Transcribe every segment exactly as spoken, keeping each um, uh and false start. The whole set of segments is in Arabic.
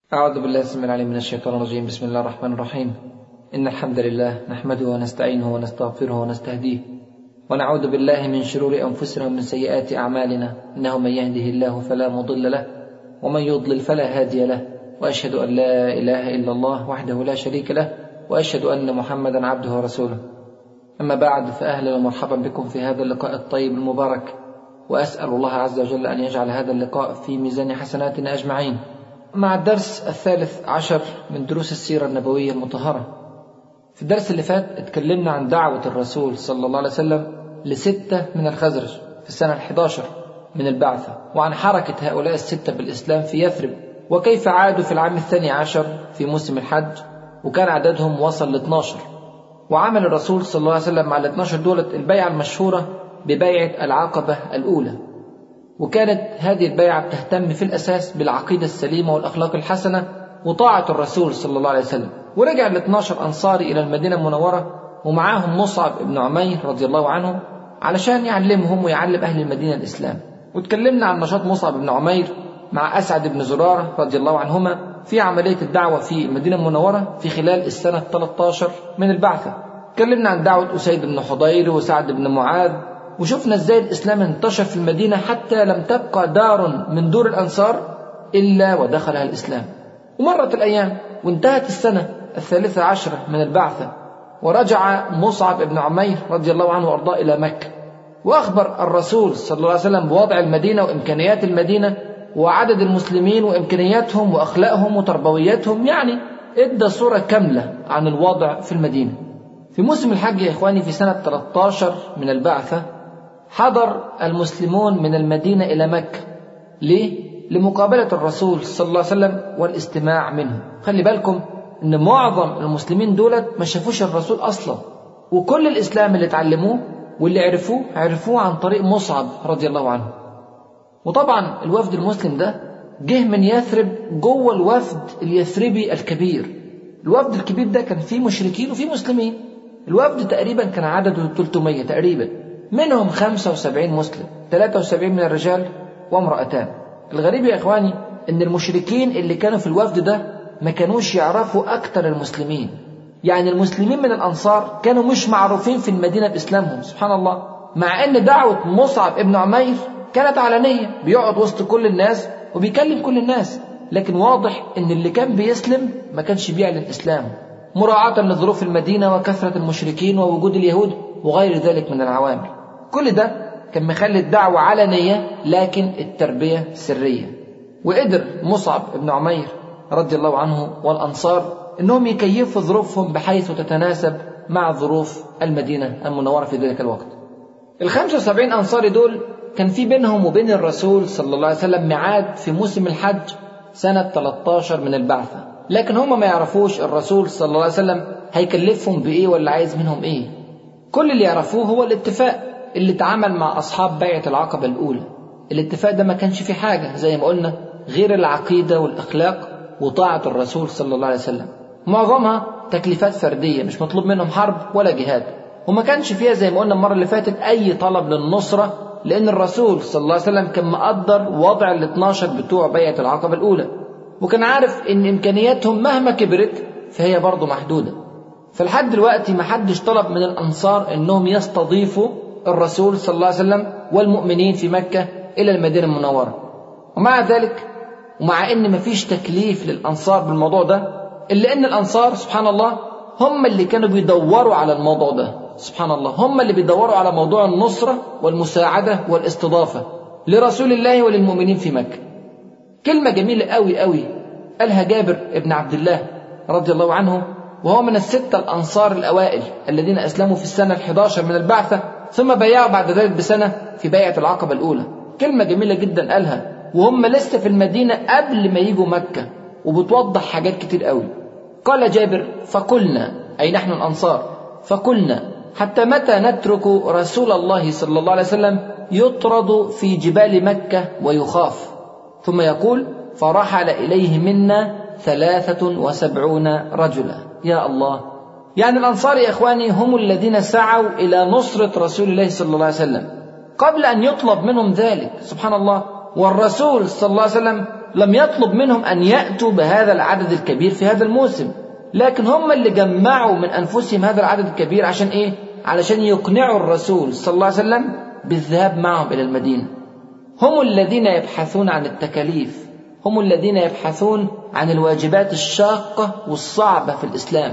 أعوذ بالله السميع العليم من الشيطان الرجيم. بسم الله الرحمن الرحيم. إن الحمد لله نحمده ونستعينه ونستغفره ونستهديه ونعوذ بالله من شرور أنفسنا ومن سيئات أعمالنا، إنه من يهده الله فلا مضل له ومن يضلل فلا هادي له، وأشهد أن لا إله إلا الله وحده لا شريك له، وأشهد أن محمدا عبده ورسوله. أما بعد، فأهلا ومرحبا بكم في هذا اللقاء الطيب المبارك، وأسأل الله عز وجل أن يجعل هذا اللقاء في ميزان حسناتنا أجمعين. مع الدرس الثالث عشر من دروس السيرة النبوية المطهرة. في الدرس اللي فات اتكلمنا عن دعوة الرسول صلى الله عليه وسلم لستة من الخزرج في السنة الحادية عشر من البعثة، وعن حركة هؤلاء الستة بالإسلام في يثرب، وكيف عادوا في العام الثاني عشر في موسم الحج، وكان عددهم وصل ل اثني عشر. وعمل الرسول صلى الله عليه وسلم مع ال اثني عشر دولة البيعة المشهورة ببيعة العقبة الأولى، وكانت هذه البيعة بتهتم في الأساس بالعقيدة السليمة والأخلاق الحسنة وطاعة الرسول صلى الله عليه وسلم. ورجع ال اثني عشر أنصاري إلى المدينة المنورة، ومعاهم مصعب بن عمير رضي الله عنه علشان يعلمهم ويعلم أهل المدينة الإسلام. وتكلمنا عن نشاط مصعب بن عمير مع أسعد بن زرارة رضي الله عنهما في عملية الدعوة في المدينة المنورة في خلال السنة الثالثة عشر من البعثة. تكلمنا عن دعوة أسيد بن حضير وسعد بن معاذ، وشفنا ازاي الإسلام انتشر في المدينة حتى لم تبقى دار من دور الأنصار إلا ودخلها الإسلام. ومرت الأيام وانتهت السنة الثالثة عشرة من البعثة، ورجع مصعب بن عمير رضي الله عنه وأرضاه إلى مكة، وأخبر الرسول صلى الله عليه وسلم بوضع المدينة وإمكانيات المدينة وعدد المسلمين وإمكانياتهم وأخلاقهم وتربوياتهم، يعني ادى صورة كاملة عن الوضع في المدينة. في موسم الحج يا إخواني في سنة ثلاثة عشر من البعثة حضر المسلمون من المدينة إلى مكة. ليه؟ لمقابلة الرسول صلى الله عليه وسلم والاستماع منه. خلي بالكم إن معظم المسلمين دولت ما شافوش الرسول أصلا، وكل الإسلام اللي تعلموه واللي عرفوه عرفوه عن طريق مصعب رضي الله عنه. وطبعا الوفد المسلم ده جه من يثرب جوه الوفد اليثربي الكبير. الوفد الكبير ده كان فيه مشركين وفيه مسلمين. الوفد تقريبا كان عدده ثلاثمية تقريبا، منهم خمسة وسبعين مسلم، ثلاثة وسبعين من الرجال وامرأتان. الغريب يا إخواني إن المشركين اللي كانوا في الوفد ده ما كانوش يعرفوا أكتر المسلمين. يعني المسلمين من الأنصار كانوا مش معروفين في المدينة بإسلامهم، سبحان الله، مع أن دعوة مصعب ابن عمير كانت علنية، بيقعد وسط كل الناس وبيكلم كل الناس، لكن واضح أن اللي كان بيسلم ما كانش بيعلن إسلامه، مراعاة لظروف المدينة وكثرة المشركين ووجود اليهود وغير ذلك من العوامل. كل ده كان مخلي الدعوة علنية لكن التربية سرية. وقدر مصعب بن عمير رضي الله عنه والأنصار إنهم يكيفوا ظروفهم بحيث تتناسب مع ظروف المدينة المنورة في ذلك الوقت. الخمسة وسبعين أنصاري دول كان في بينهم وبين الرسول صلى الله عليه وسلم ميعاد في موسم الحج سنة ثلاثة عشر من البعثة، لكن هم ما يعرفوش الرسول صلى الله عليه وسلم هيكلفهم بإيه ولا عايز منهم إيه. كل اللي يعرفوه هو الاتفاق اللي اتعامل مع أصحاب بيعة العقبة الأولى. الاتفاق ده ما كانش فيه حاجة زي ما قلنا غير العقيدة والأخلاق وطاعة الرسول صلى الله عليه وسلم. معظمها تكليفات فردية، مش مطلوب منهم حرب ولا جهاد، وما كانش فيها زي ما قلنا المرة اللي فاتت أي طلب للنصرة، لأن الرسول صلى الله عليه وسلم كان مقدر وضع ال اثني عشر بتوع بيعة العقبة الأولى، وكان عارف إن إمكانياتهم مهما كبرت فهي برضو محدودة. فلحد دلوقتي ما حدش طلب من الأنصار إنهم يستضيفوا الرسول صلى الله عليه وسلم والمؤمنين في مكة إلى المدينة المنورة. ومع ذلك ومع إن مفيش تكليف للأنصار بالموضوع ده، إلا إن الأنصار سبحان الله هم اللي كانوا بيدوروا على الموضوع ده. سبحان الله، هم اللي بيدوروا على موضوع النصرة والمساعدة والاستضافة لرسول الله وللمؤمنين في مكة. كلمة جميلة قوي قوي قالها جابر ابن عبد الله رضي الله عنه، وهو من الستة الأنصار الأوائل الذين أسلموا في السنة الحادية عشر من البعثة، ثم بايعوا بعد ذلك بسنة في بيعة العقبة الأولى. كلمة جميلة جدا قالها وهم لسه في المدينة قبل ما يجوا مكة، وبتوضح حاجات كتير قوي. قال جابر: فقلنا، أي نحن الأنصار، فقلنا حتى متى نترك رسول الله صلى الله عليه وسلم يطرد في جبال مكة ويخاف؟ ثم يقول: فرحل إليه منا ثلاثة وسبعون رجلا. يا الله، يعني الأنصار يا إخواني هم الذين سعوا إلى نصرة رسول الله صلى الله عليه وسلم قبل أن يطلب منهم ذلك، سبحان الله. والرسول صلى الله عليه وسلم لم يطلب منهم أن يأتوا بهذا العدد الكبير في هذا الموسم، لكن هم اللي جمعوا من أنفسهم هذا العدد الكبير عشان إيه؟ علشان يقنعوا الرسول صلى الله عليه وسلم بالذهاب معهم إلى المدينة. هم الذين يبحثون عن التكاليف، هم الذين يبحثون عن الواجبات الشاقة والصعبة في الإسلام.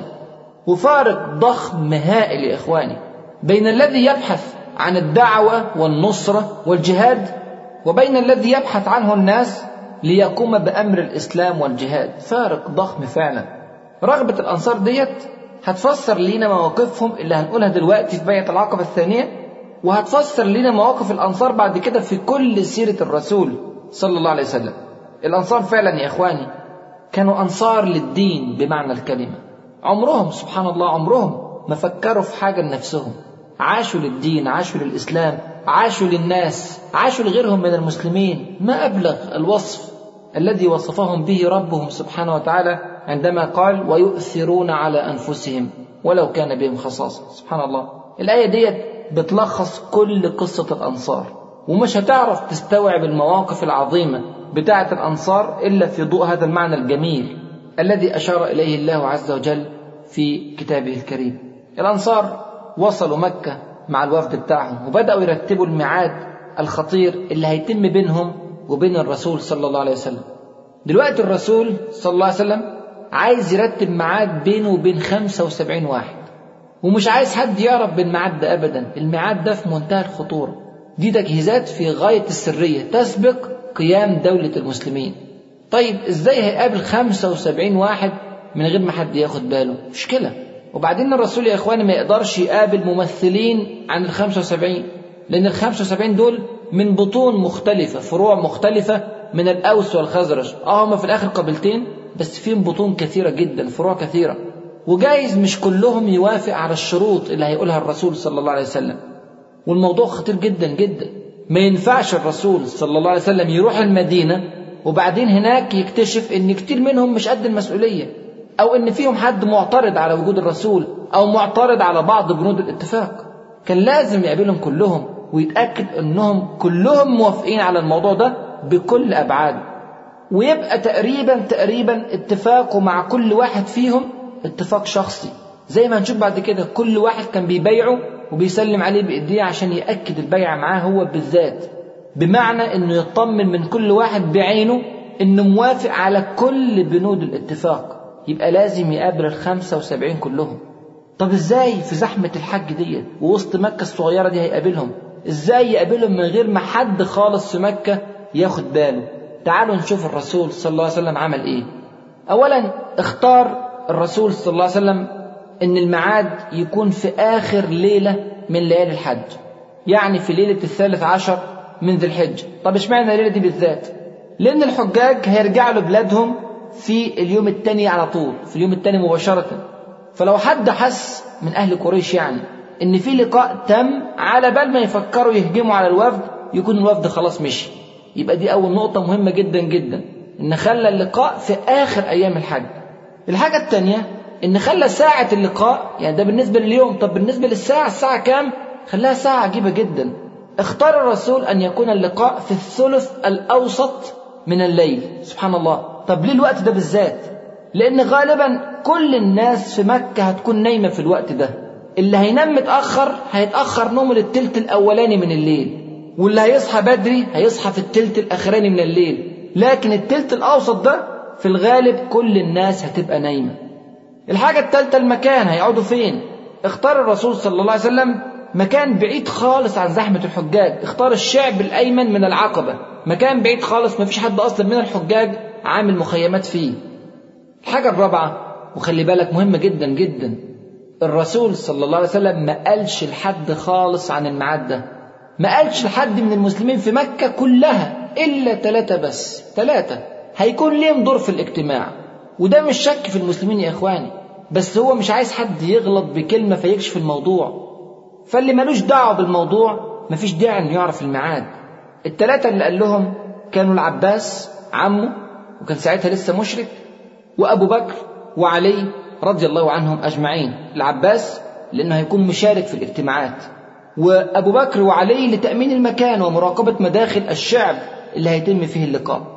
وفارق ضخم هائل يا إخواني بين الذي يبحث عن الدعوة والنصرة والجهاد وبين الذي يبحث عنه الناس ليقوم بأمر الإسلام والجهاد. فارق ضخم فعلا. رغبة الأنصار ديت هتفسر لنا مواقفهم اللي هنقولها دلوقتي في بيعة العقبة الثانية، وهتفسر لنا مواقف الأنصار بعد كده في كل سيرة الرسول صلى الله عليه وسلم. الأنصار فعلا يا إخواني كانوا أنصار للدين بمعنى الكلمة. عمرهم سبحان الله عمرهم ما فكروا في حاجة لنفسهم، عاشوا للدين، عاشوا للإسلام، عاشوا للناس، عاشوا لغيرهم من المسلمين. ما أبلغ الوصف الذي وصفهم به ربهم سبحانه وتعالى عندما قال ويؤثرون على أنفسهم ولو كان بهم خصاصة. سبحان الله، الآية ديت بتلخص كل قصة الأنصار، ومش هتعرف تستوعب المواقف العظيمة بتاعة الأنصار إلا في ضوء هذا المعنى الجميل الذي أشار إليه الله عز وجل في كتابه الكريم. الأنصار وصلوا مكة مع الوفد بتاعهم وبدأوا يرتبوا الميعاد الخطير اللي هيتم بينهم وبين الرسول صلى الله عليه وسلم. دلوقتي الرسول صلى الله عليه وسلم عايز يرتب ميعاد بينه وبين خمسة وسبعين واحد، ومش عايز حد يعرف بالميعاد ده أبدا. الميعاد ده في منتهى الخطورة، دي تجهيزات في غاية السرية تسبق قيام دولة المسلمين. طيب ازاي هيقابل خمسة وسبعين واحد من غير ما حد ياخد باله؟ مشكلة. وبعدين الرسول يا إخواني ما يقدرش يقابل ممثلين عن الخمسة وسبعين، لأن الخمسة وسبعين دول من بطون مختلفة، فروع مختلفة من الأوس والخزرج. اه هم في الآخر قبيلتين بس فيهم بطون كثيرة جدا، فروع كثيرة، وجايز مش كلهم يوافق على الشروط اللي هيقولها الرسول صلى الله عليه وسلم. والموضوع خطير جدا جدا. ما ينفعش الرسول صلى الله عليه وسلم يروح المدينة وبعدين هناك يكتشف ان كتير منهم مش قد المسؤولية، او ان فيهم حد معترض على وجود الرسول او معترض على بعض بنود الاتفاق. كان لازم يقابلهم كلهم ويتأكد انهم كلهم موافقين على الموضوع ده بكل ابعاده، ويبقى تقريبا تقريبا اتفاقه مع كل واحد فيهم اتفاق شخصي، زي ما هنشوف بعد كده كل واحد كان بيبايعه وبيسلم عليه بإيديه عشان يأكد البيعة معاه هو بالذات، بمعنى انه يطمن من كل واحد بعينه انه موافق على كل بنود الاتفاق. يبقى لازم يقابل الخمسة وسبعين كلهم. طب ازاي في زحمة الحج دي ووسط مكة الصغيرة دي هيقابلهم؟ ازاي يقابلهم من غير ما حد خالص في مكة ياخد باله؟ تعالوا نشوف الرسول صلى الله عليه وسلم عمل ايه. اولا اختار الرسول صلى الله عليه وسلم ان الميعاد يكون في اخر ليلة من ليالي الحج، يعني في ليلة الثالث عشر من ذي الحجة. طب اشمعنى الليلة دي بالذات؟ لان الحجاج هيرجعوا لبلادهم في اليوم الثاني على طول، في اليوم الثاني مباشرة. فلو حد حس من اهل قريش يعني ان في لقاء تم، على بال ما يفكروا يهجموا على الوفد يكون الوفد خلاص مشي. يبقى دي اول نقطة مهمة جدا جدا، ان خلى اللقاء في اخر ايام الحج. الحاجة الثانية ان خلى ساعة اللقاء، يعني ده بالنسبة لليوم، طب بالنسبة للساعة الساعة كام؟ خلاها ساعة عجيبة جدا. اختار الرسول ان يكون اللقاء في الثلث الاوسط من الليل. سبحان الله. طب ليه الوقت ده بالذات؟ لان غالبا كل الناس في مكة هتكون نايمة في الوقت ده. اللي هينام متأخر هيتأخر نومه للتلت الاولاني من الليل، واللي هيصحى بدري هيصحى في التلت الاخراني من الليل. لكن التلت الاوسط ده في الغالب كل الناس هتبقى نايمة. الحاجة الثالثة المكان، هيقعدوا فين؟ اختار الرسول صلى الله عليه وسلم مكان بعيد خالص عن زحمة الحجاج. اختار الشعب الأيمن من العقبة، مكان بعيد خالص ما فيش حد أصلا من الحجاج عامل مخيمات فيه. الحاجة الرابعة، وخلي بالك مهمة جدا جدا، الرسول صلى الله عليه وسلم ما قالش لحد خالص عن الميعاد ده. ما قالش لحد من المسلمين في مكة كلها إلا ثلاثة بس. ثلاثة هيكون ليهم دور في الاجتماع، وده مش شك في المسلمين يا إخواني، بس هو مش عايز حد يغلط بكلمة فيكشف الموضوع. فاللي ملوش دعوة بالموضوع مفيش داعي انه يعرف الميعاد. الثلاثة اللي قال لهم كانوا العباس عمه، وكان ساعتها لسه مشرك، وأبو بكر وعلي رضي الله عنهم أجمعين. العباس لأنه هيكون مشارك في الاجتماعات، وأبو بكر وعلي لتأمين المكان ومراقبة مداخل الشعب اللي هيتم فيه اللقاء.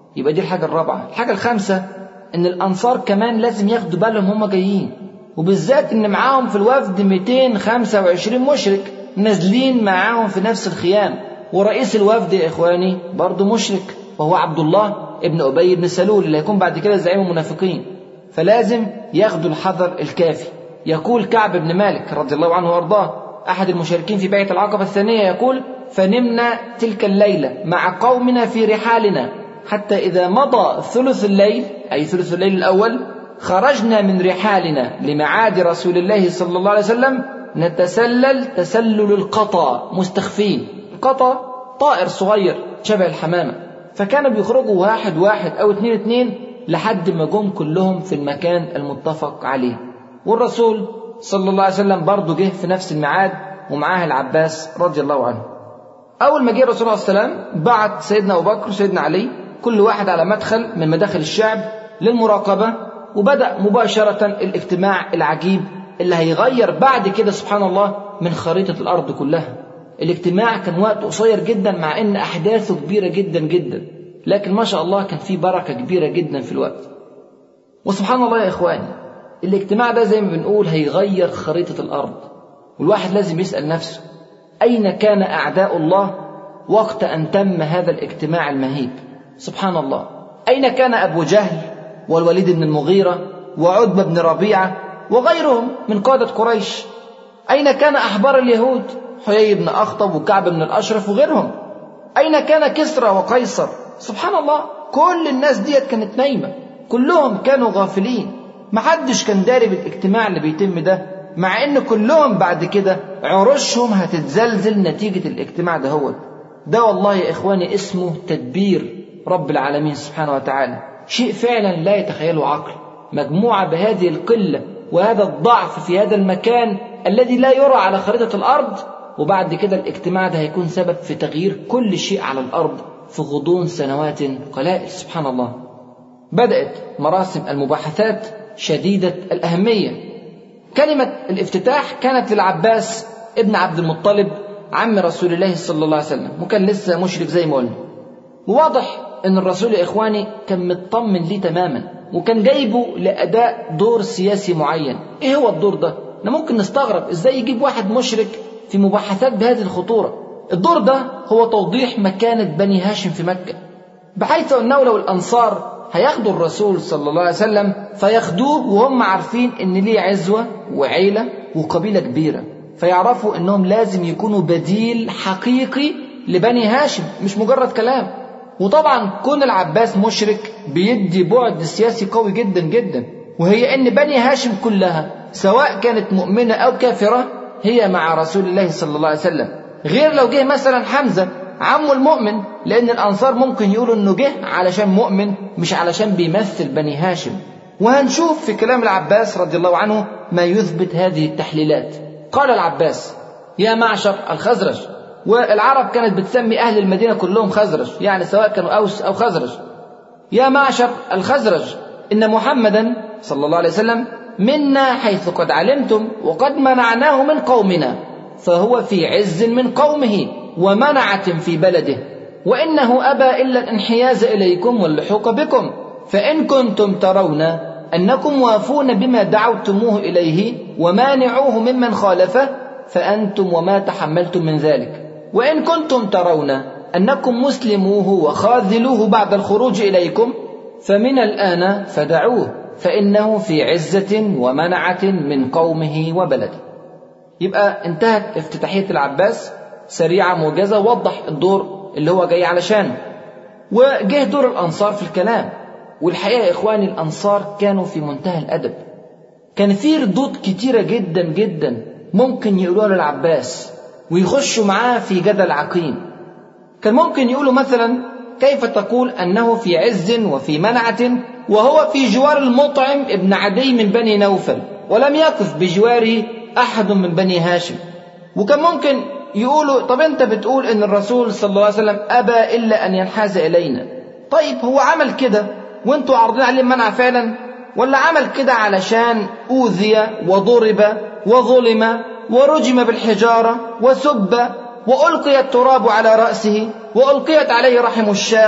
يبقى دي الحاجة الرابعة. الحاجة الخامسة إن الأنصار كمان لازم ياخدوا بالهم هم جايين، وبالذات إن معاهم في الوفد مئتين وخمسة وعشرين مشرك نازلين معاهم في نفس الخيام، ورئيس الوفد يا إخواني برضه مشرك، وهو عبد الله ابن أبي بن سلول اللي هيكون بعد كده زعيم المنافقين. فلازم ياخدوا الحذر الكافي. يقول كعب بن مالك رضي الله عنه وارضاه أحد المشاركين في بيعة العقبة الثانية، يقول: فنمنا تلك الليلة مع قومنا في رحالنا حتى إذا مضى ثلث الليل، أي ثلث الليل الأول، خرجنا من رحالنا لمعاد رسول الله صلى الله عليه وسلم نتسلل تسلل القطا مستخفين. القطا طائر صغير شبه الحمامة، فكانوا بيخرجوا واحد واحد أو اتنين اتنين لحد ما جم كلهم في المكان المتفق عليه. والرسول صلى الله عليه وسلم برضه جه في نفس الميعاد ومعاه العباس رضي الله عنه. أول ما جه الرسول صلى الله عليه وسلم بعت سيدنا أبو بكر وسيدنا علي كل واحد على مدخل من مداخل الشعب للمراقبة، وبدأ مباشرة الاجتماع العجيب اللي هيغير بعد كده سبحان الله من خريطة الأرض كلها. الاجتماع كان وقت قصير جدا مع ان احداثه كبيرة جدا جدا، لكن ما شاء الله كان فيه بركة كبيرة جدا في الوقت. وسبحان الله يا اخواني، الاجتماع ده زي ما بنقول هيغير خريطة الارض، والواحد لازم يسأل نفسه اين كان اعداء الله وقت ان تم هذا الاجتماع المهيب؟ سبحان الله، اين كان ابو جهل والوليد بن المغيرة وعتبة بن ربيعة وغيرهم من قادة قريش؟ اين كان احبار اليهود حيي بن أخطب وكعب بن الأشرف وغيرهم؟ أين كان كسرى وقيصر؟ سبحان الله، كل الناس ديت كانت نايمة، كلهم كانوا غافلين، محدش كان داري بالاجتماع اللي بيتم ده، مع ان كلهم بعد كده عروشهم هتتزلزل نتيجة الاجتماع ده. هو ده والله يا إخواني اسمه تدبير رب العالمين سبحانه وتعالى، شيء فعلا لا يتخيله عقل. مجموعة بهذه القلة وهذا الضعف في هذا المكان الذي لا يرى على خريطة الأرض، وبعد كده الاجتماع ده هيكون سبب في تغيير كل شيء على الأرض في غضون سنوات قلائل. سبحان الله. بدأت مراسم المباحثات شديدة الأهمية. كلمة الافتتاح كانت للعباس ابن عبد المطلب عم رسول الله صلى الله عليه وسلم، وكان لسه مشرك زي ما قلنا. وواضح ان الرسول يا إخواني كان مطمن ليه تماما، وكان جايبه لأداء دور سياسي معين. ايه هو الدور ده؟ احنا ممكن نستغرب ازاي يجيب واحد مشرك في مباحثات بهذه الخطورة. الدور ده هو توضيح مكانة بني هاشم في مكة، بحيث أنه لو الأنصار هياخدوا الرسول صلى الله عليه وسلم فياخدوه وهم عارفين أن ليه عزوة وعيلة وقبيلة كبيرة، فيعرفوا أنهم لازم يكونوا بديل حقيقي لبني هاشم، مش مجرد كلام. وطبعا كون العباس مشرك بيدي بعد سياسي قوي جدا جدا، وهي أن بني هاشم كلها سواء كانت مؤمنة أو كافرة هي مع رسول الله صلى الله عليه وسلم، غير لو جه مثلا حمزة عمه المؤمن، لأن الأنصار ممكن يقولوا أنه جه علشان مؤمن مش علشان بيمثل بني هاشم. وهنشوف في كلام العباس رضي الله عنه ما يثبت هذه التحليلات. قال العباس: يا معشر الخزرج، والعرب كانت بتسمي أهل المدينة كلهم خزرج، يعني سواء كانوا أوس أو خزرج. يا معشر الخزرج، إن محمدا صلى الله عليه وسلم منا حيث قد علمتم، وقد منعناه من قومنا، فهو في عز من قومه ومنعة في بلده، وإنه أبى إلا الانحياز إليكم واللحوق بكم، فإن كنتم ترون أنكم وافون بما دعوتموه إليه ومانعوه ممن خالفه فأنتم وما تحملتم من ذلك، وإن كنتم ترون أنكم مسلموه وخاذلوه بعد الخروج إليكم فمن الآن فدعوه، فإنه في عزة ومنعة من قومه وبلده. يبقى انتهت افتتاحية العباس سريعة موجزة، وضح الدور اللي هو جاي علشانه. وجه دور الأنصار في الكلام، والحقيقة يا إخواني الأنصار كانوا في منتهى الأدب. كان في ردود كتيرة جدا جدا ممكن يقولوها للعباس ويخشوا معاه في جدل عقيم. كان ممكن يقولوا مثلا: كيف تقول أنه في عز وفي منعة وهو في جوار المطعم ابن عدي من بني نوفل ولم يقف بجواره أحد من بني هاشم؟ وكان ممكن يقولوا: طب أنت بتقول أن الرسول صلى الله عليه وسلم أبى إلا أن ينحاز إلينا، طيب هو عمل كده وانتوا عارضين عليه منع فعلا، ولا عمل كده علشان أوذي وضرب وظلم ورجم بالحجارة وسب وألقي التراب على رأسه وألقيت عليه رحم الشاة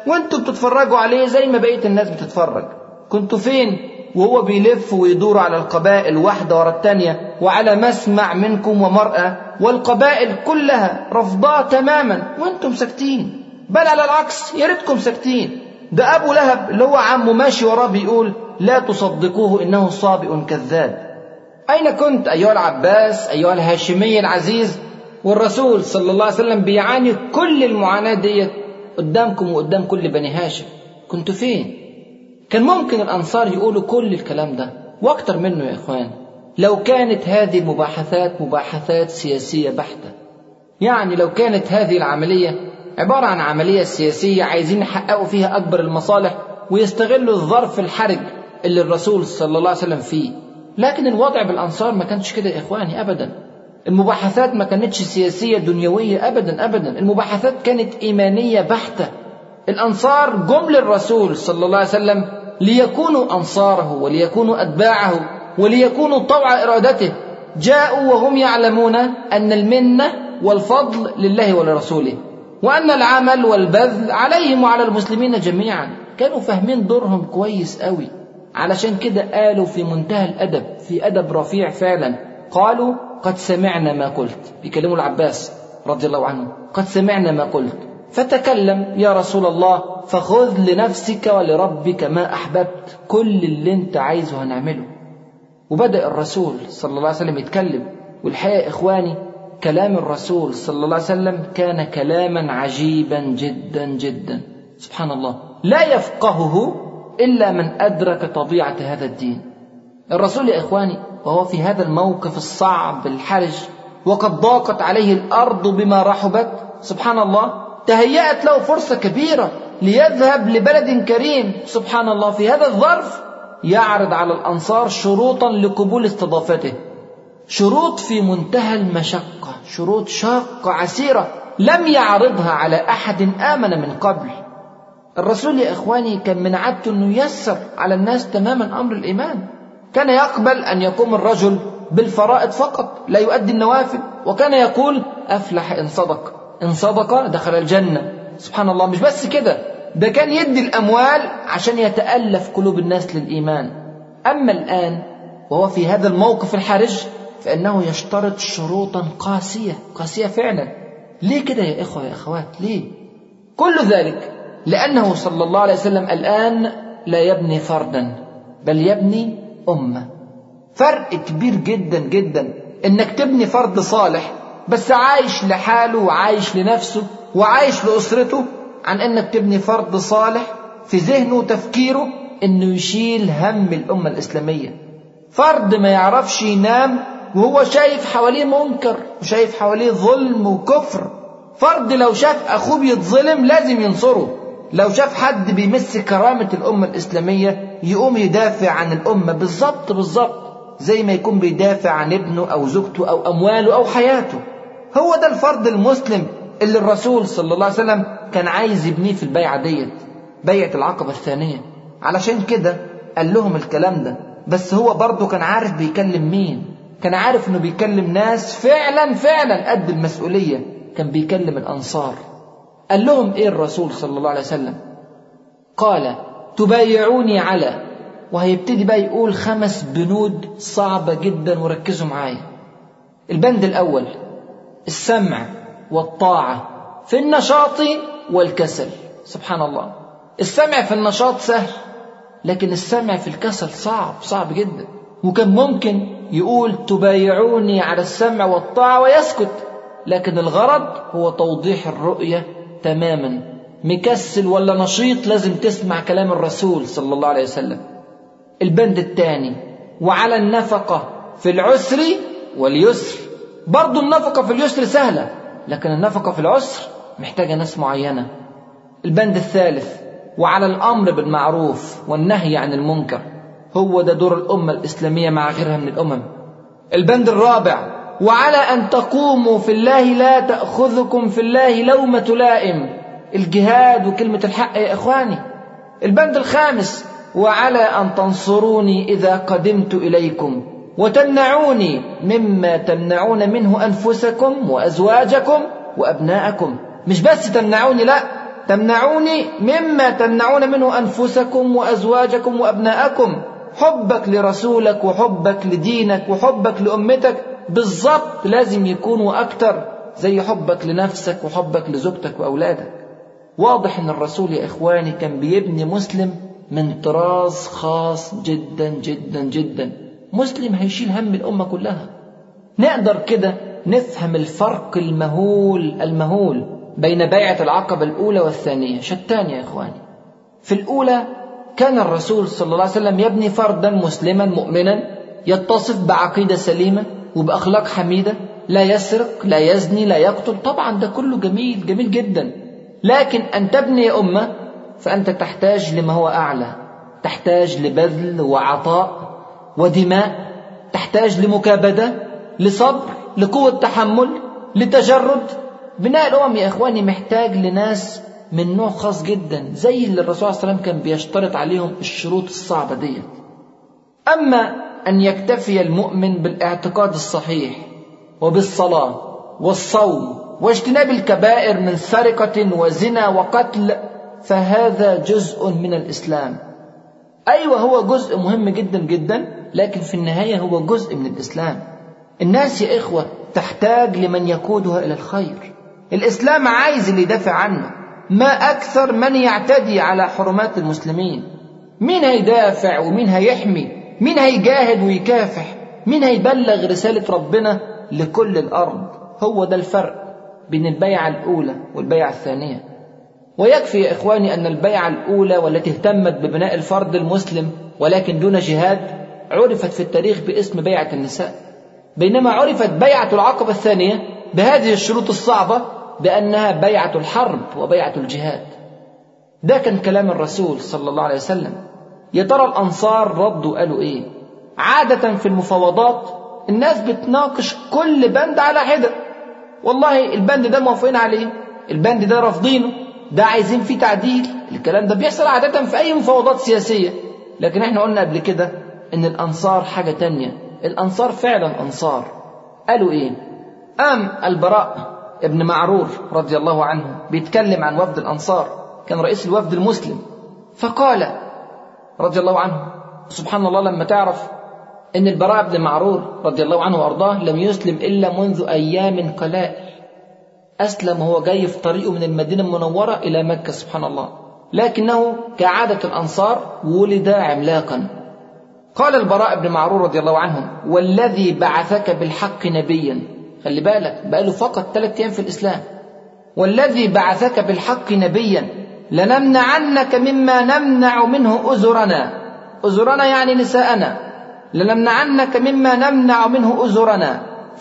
وانتوا بتتفرجوا عليه زي ما بقية الناس بتتفرج. كنتوا فين وهو بيلف ويدور على القبائل واحدة ورا التانية وعلى مسمع منكم ومرأة، والقبائل كلها رفضاه تماما وانتم ساكتين؟ بل على العكس، يا ريتكم ساكتين. ده أبو لهب اللي هو عمه ماشي وراه بيقول لا تصدقوه إنه صابئ كذاب. أين كنت أيها العباس أيها الهاشمي العزيز والرسول صلى الله عليه وسلم بيعاني كل المعاناة ديت قدامكم وقدام كل بني هاشم؟ كنتوا فين؟ كان ممكن الأنصار يقولوا كل الكلام ده واكتر منه يا إخوان لو كانت هذه المباحثات مباحثات سياسية بحتة. يعني لو كانت هذه العملية عبارة عن عملية سياسية عايزين يحققوا فيها أكبر المصالح ويستغلوا الظرف الحرج اللي الرسول صلى الله عليه وسلم فيه. لكن الوضع بالأنصار ما كانش كده يا إخواني أبدا. المباحثات ما كانتش سياسية دنيوية أبدا أبدا، المباحثات كانت إيمانية بحتة. الأنصار جم للرسول صلى الله عليه وسلم ليكونوا أنصاره وليكونوا أتباعه وليكونوا طوع إرادته. جاءوا وهم يعلمون أن المنة والفضل لله ولرسوله، وأن العمل والبذل عليهم وعلى المسلمين جميعا. كانوا فاهمين دورهم كويس قوي، علشان كده قالوا في منتهى الأدب، في أدب رفيع فعلا، قالوا قد سمعنا ما قلت. بيكلموا العباس رضي الله عنه، قد سمعنا ما قلت فتكلم يا رسول الله، فخذ لنفسك ولربك ما أحببت، كل اللي انت عايزه هنعمله. وبدأ الرسول صلى الله عليه وسلم يتكلم. والحقيقة إخواني كلام الرسول صلى الله عليه وسلم كان كلاما عجيبا جدا جدا، سبحان الله، لا يفقهه إلا من أدرك طبيعة هذا الدين. الرسول يا إخواني وهو في هذا الموقف الصعب الحرج وقد ضاقت عليه الأرض بما رحبت، سبحان الله، تهيأت له فرصة كبيرة ليذهب لبلد كريم. سبحان الله، في هذا الظرف يعرض على الأنصار شروطا لقبول استضافته، شروط في منتهى المشقة، شروط شاقة عسيرة لم يعرضها على أحد آمن من قبل. الرسول يا إخواني كان من عادته أنه ييسر على الناس تماما أمر الإيمان. كان يقبل أن يقوم الرجل بالفرائض فقط لا يؤدي النوافل، وكان يقول أفلح إن صدق، إن صدق دخل الجنة. سبحان الله، مش بس كده، ده كان يدي الأموال عشان يتألف قلوب الناس للإيمان. أما الآن وهو في هذا الموقف الحرج فإنه يشترط شروطا قاسية قاسية فعلا. ليه كده يا إخوة يا أخوات؟ ليه كل ذلك؟ لأنه صلى الله عليه وسلم الآن لا يبني فردا بل يبني أمة. فرق كبير جدا جدا إنك تبني فرد صالح بس عايش لحاله وعايش لنفسه وعايش لأسرته، عن إنك تبني فرد صالح في ذهنه وتفكيره إنه يشيل هم الأمة الإسلامية. فرد ما يعرفش ينام وهو شايف حواليه منكر وشايف حواليه ظلم وكفر. فرد لو شاف أخوه بيتظلم لازم ينصره، لو شاف حد بيمس كرامة الأمة الإسلامية يقوم يدافع عن الأمة بالضبط بالضبط زي ما يكون بيدافع عن ابنه أو زوجته أو أمواله أو حياته. هو ده الفرد المسلم اللي الرسول صلى الله عليه وسلم كان عايز يبنيه في البيعة ديت، بيعة العقبة الثانية. علشان كده قال لهم الكلام ده، بس هو برضه كان عارف بيكلم مين. كان عارف انه بيكلم ناس فعلا فعلا قد المسؤولية. كان بيكلم الأنصار. قال لهم ايه الرسول صلى الله عليه وسلم؟ قال تبايعوني على، وهيبتدي بقى يقول خمس بنود صعبة جدا وركزوا معايا. البند الأول السمع والطاعة في النشاط والكسل. سبحان الله، السمع في النشاط سهل، لكن السمع في الكسل صعب صعب جدا. وكان ممكن يقول تبايعوني على السمع والطاعة ويسكت، لكن الغرض هو توضيح الرؤية تماما. مكسل ولا نشيط لازم تسمع كلام الرسول صلى الله عليه وسلم. البند الثاني وعلى النفقة في العسر واليسر. برضو النفقة في اليسر سهلة، لكن النفقة في العسر محتاجة ناس معينة. البند الثالث وعلى الأمر بالمعروف والنهي عن المنكر. هو ده دور الأمة الإسلامية مع غيرها من الأمم. البند الرابع وعلى أن تقوموا في الله لا تأخذكم في الله لومة لائم. الجهاد وكلمة الحق يا إخواني. البند الخامس وعلى أن تنصروني إذا قدمت إليكم وتمنعوني مما تمنعون منه أنفسكم وأزواجكم وأبناءكم. مش بس تمنعوني، لا، تمنعوني مما تمنعون منه أنفسكم وأزواجكم وأبناءكم. حبك لرسولك وحبك لدينك وحبك لأمتك بالضبط لازم يكونوا أكتر زي حبك لنفسك وحبك لزوجتك وأولادك. واضح أن الرسول يا إخواني كان بيبني مسلم من طراز خاص جدا جدا جدا، مسلم هيشيل هم الأمة كلها. نقدر كده نفهم الفرق المهول المهول بين بيعة العقبة الأولى والثانية. شتان يا إخواني. في الأولى كان الرسول صلى الله عليه وسلم يبني فردا مسلما مؤمنا يتصف بعقيدة سليمة وبأخلاق حميدة، لا يسرق لا يزني لا يقتل. طبعا ده كله جميل جميل جدا، لكن أن تبني أمة فأنت تحتاج لما هو أعلى، تحتاج لبذل وعطاء ودماء، تحتاج لمكابدة، لصبر، لقوة تحمل، لتجرد. بناء الأمم يا إخواني محتاج لناس من نوع خاص جدا زي اللي الرسول صلى الله عليه وسلم كان بيشترط عليهم الشروط الصعبة دي. أما أن يكتفي المؤمن بالاعتقاد الصحيح وبالصلاة والصوم واجتناب الكبائر من سرقة وزنا وقتل فهذا جزء من الإسلام. أيوة هو جزء مهم جدا جدا، لكن في النهاية هو جزء من الإسلام. الناس يا إخوة تحتاج لمن يقودها إلى الخير. الإسلام عايز اللي يدافع عنه، ما أكثر من يعتدي على حرمات المسلمين. مين هيدافع ومين هيحمي؟ مين هيجاهد ويكافح؟ مين هيبلغ رسالة ربنا لكل الأرض؟ هو ده الفرق بين البيعة الأولى والبيعة الثانية. ويكفي يا إخواني أن البيعة الأولى والتي اهتمت ببناء الفرد المسلم ولكن دون جهاد عرفت في التاريخ باسم بيعة النساء، بينما عرفت بيعة العقبة الثانية بهذه الشروط الصعبة بأنها بيعة الحرب وبيعة الجهاد. ده كان كلام الرسول صلى الله عليه وسلم. يا ترى الأنصار ردوا قالوا إيه؟ عادة في المفاوضات الناس بتناقش كل بند على حدة، والله البند ده موافقين عليه، البند ده رافضينه، ده عايزين فيه تعديل. الكلام ده بيحصل عادة في أي مفاوضات سياسية. لكن احنا قلنا قبل كده إن الأنصار حاجة تانية. الأنصار فعلا أنصار. قالوا إيه؟ قام البراء ابن معرور رضي الله عنه بيتكلم عن وفد الأنصار، كان رئيس الوفد المسلم، فقال رضي الله عنه، سبحان الله لما تعرف إن البراء بن معرور رضي الله عنه وأرضاه لم يسلم إلا منذ أيام قلائل. أسلم وهو جاي في طريقه من المدينة المنورة إلى مكة، سبحان الله، لكنه كعادة الأنصار ولد عملاقا. قال البراء بن معرور رضي الله عنه: والذي بعثك بالحق نبيا. خلي بالك بقاله فقط ثلاثة أيام في الإسلام. والذي بعثك بالحق نبيا لنمنعنك مما نمنع منه أزرنا. أزرنا يعني نساءنا. لنمنعنك مما نمنع منه أزرنا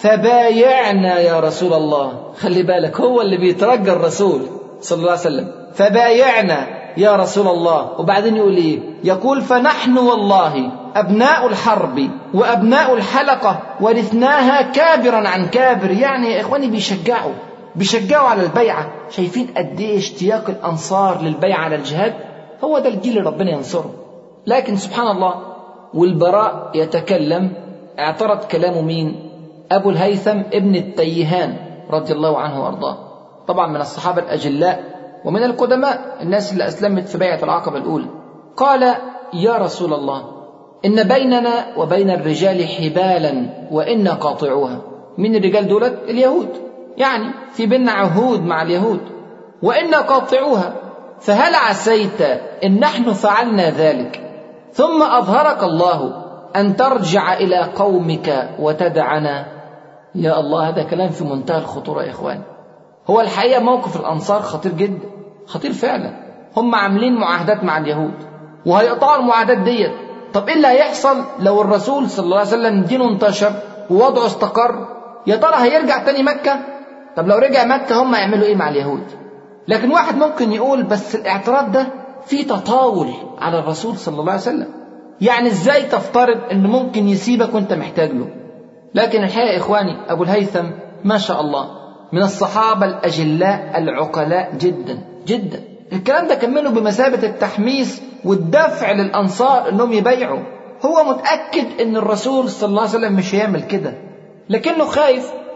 فبايعنا يا رسول الله. خلي بالك هو اللي بيترجى الرسول صلى الله عليه وسلم، فبايعنا يا رسول الله. وبعدين يقول إيه؟ يقول: فنحن والله أبناء الحرب وأبناء الحلقة ورثناها كابرا عن كابر. يعني يا إخواني بيشجعوا بيشجعوا على البيعة. شايفين قد إيه اشتياق الأنصار للبيعة على الجهاد؟ هو ده الجيل اللي ربنا ينصره. لكن سبحان الله والبراء يتكلم، اعترض كلامه مين؟ أبو الهيثم ابن التيهان رضي الله عنه وأرضاه، طبعا من الصحابة الأجلاء ومن القدماء، الناس اللي أسلمت في بيعة العقبة الأولى. قال: يا رسول الله، إن بيننا وبين الرجال حبالا وإنا قاطعوها. من الرجال دولت؟ اليهود، يعني في بيننا عهود مع اليهود، وإنا قاطعوها، فهل عسيت إن نحن فعلنا ذلك ثم أظهرك الله أن ترجع إلى قومك وتدعنا؟ يا الله، هذا كلام في منتهى الخطورة يا إخوان. هو الحقيقة موقف الأنصار خطير جدا، خطير فعلا. هم عاملين معاهدات مع اليهود وهيقطعوا المعاهدات ديت. طب إيه اللي هيحصل لو الرسول صلى الله عليه وسلم دينه انتشر ووضعه استقر؟ يا ترى هيرجع تاني مكة؟ طب لو رجع مكة هم يعملوا إيه مع اليهود؟ لكن واحد ممكن يقول بس الاعتراض ده فيه تطاول على الرسول صلى الله عليه وسلم. يعني إزاي تفترض إنه ممكن يسيبك وانت محتاج له؟ لكن الحقيقة يا إخواني أبو الهيثم ما شاء الله من الصحابة الأجلاء العقلاء جدا جدا. الكلام ده كمله بمثابة التحميس والدفع للأنصار إنهم يبيعوا. هو متأكد إن الرسول صلى الله عليه وسلم مش هيعمل كده، لكنه خايف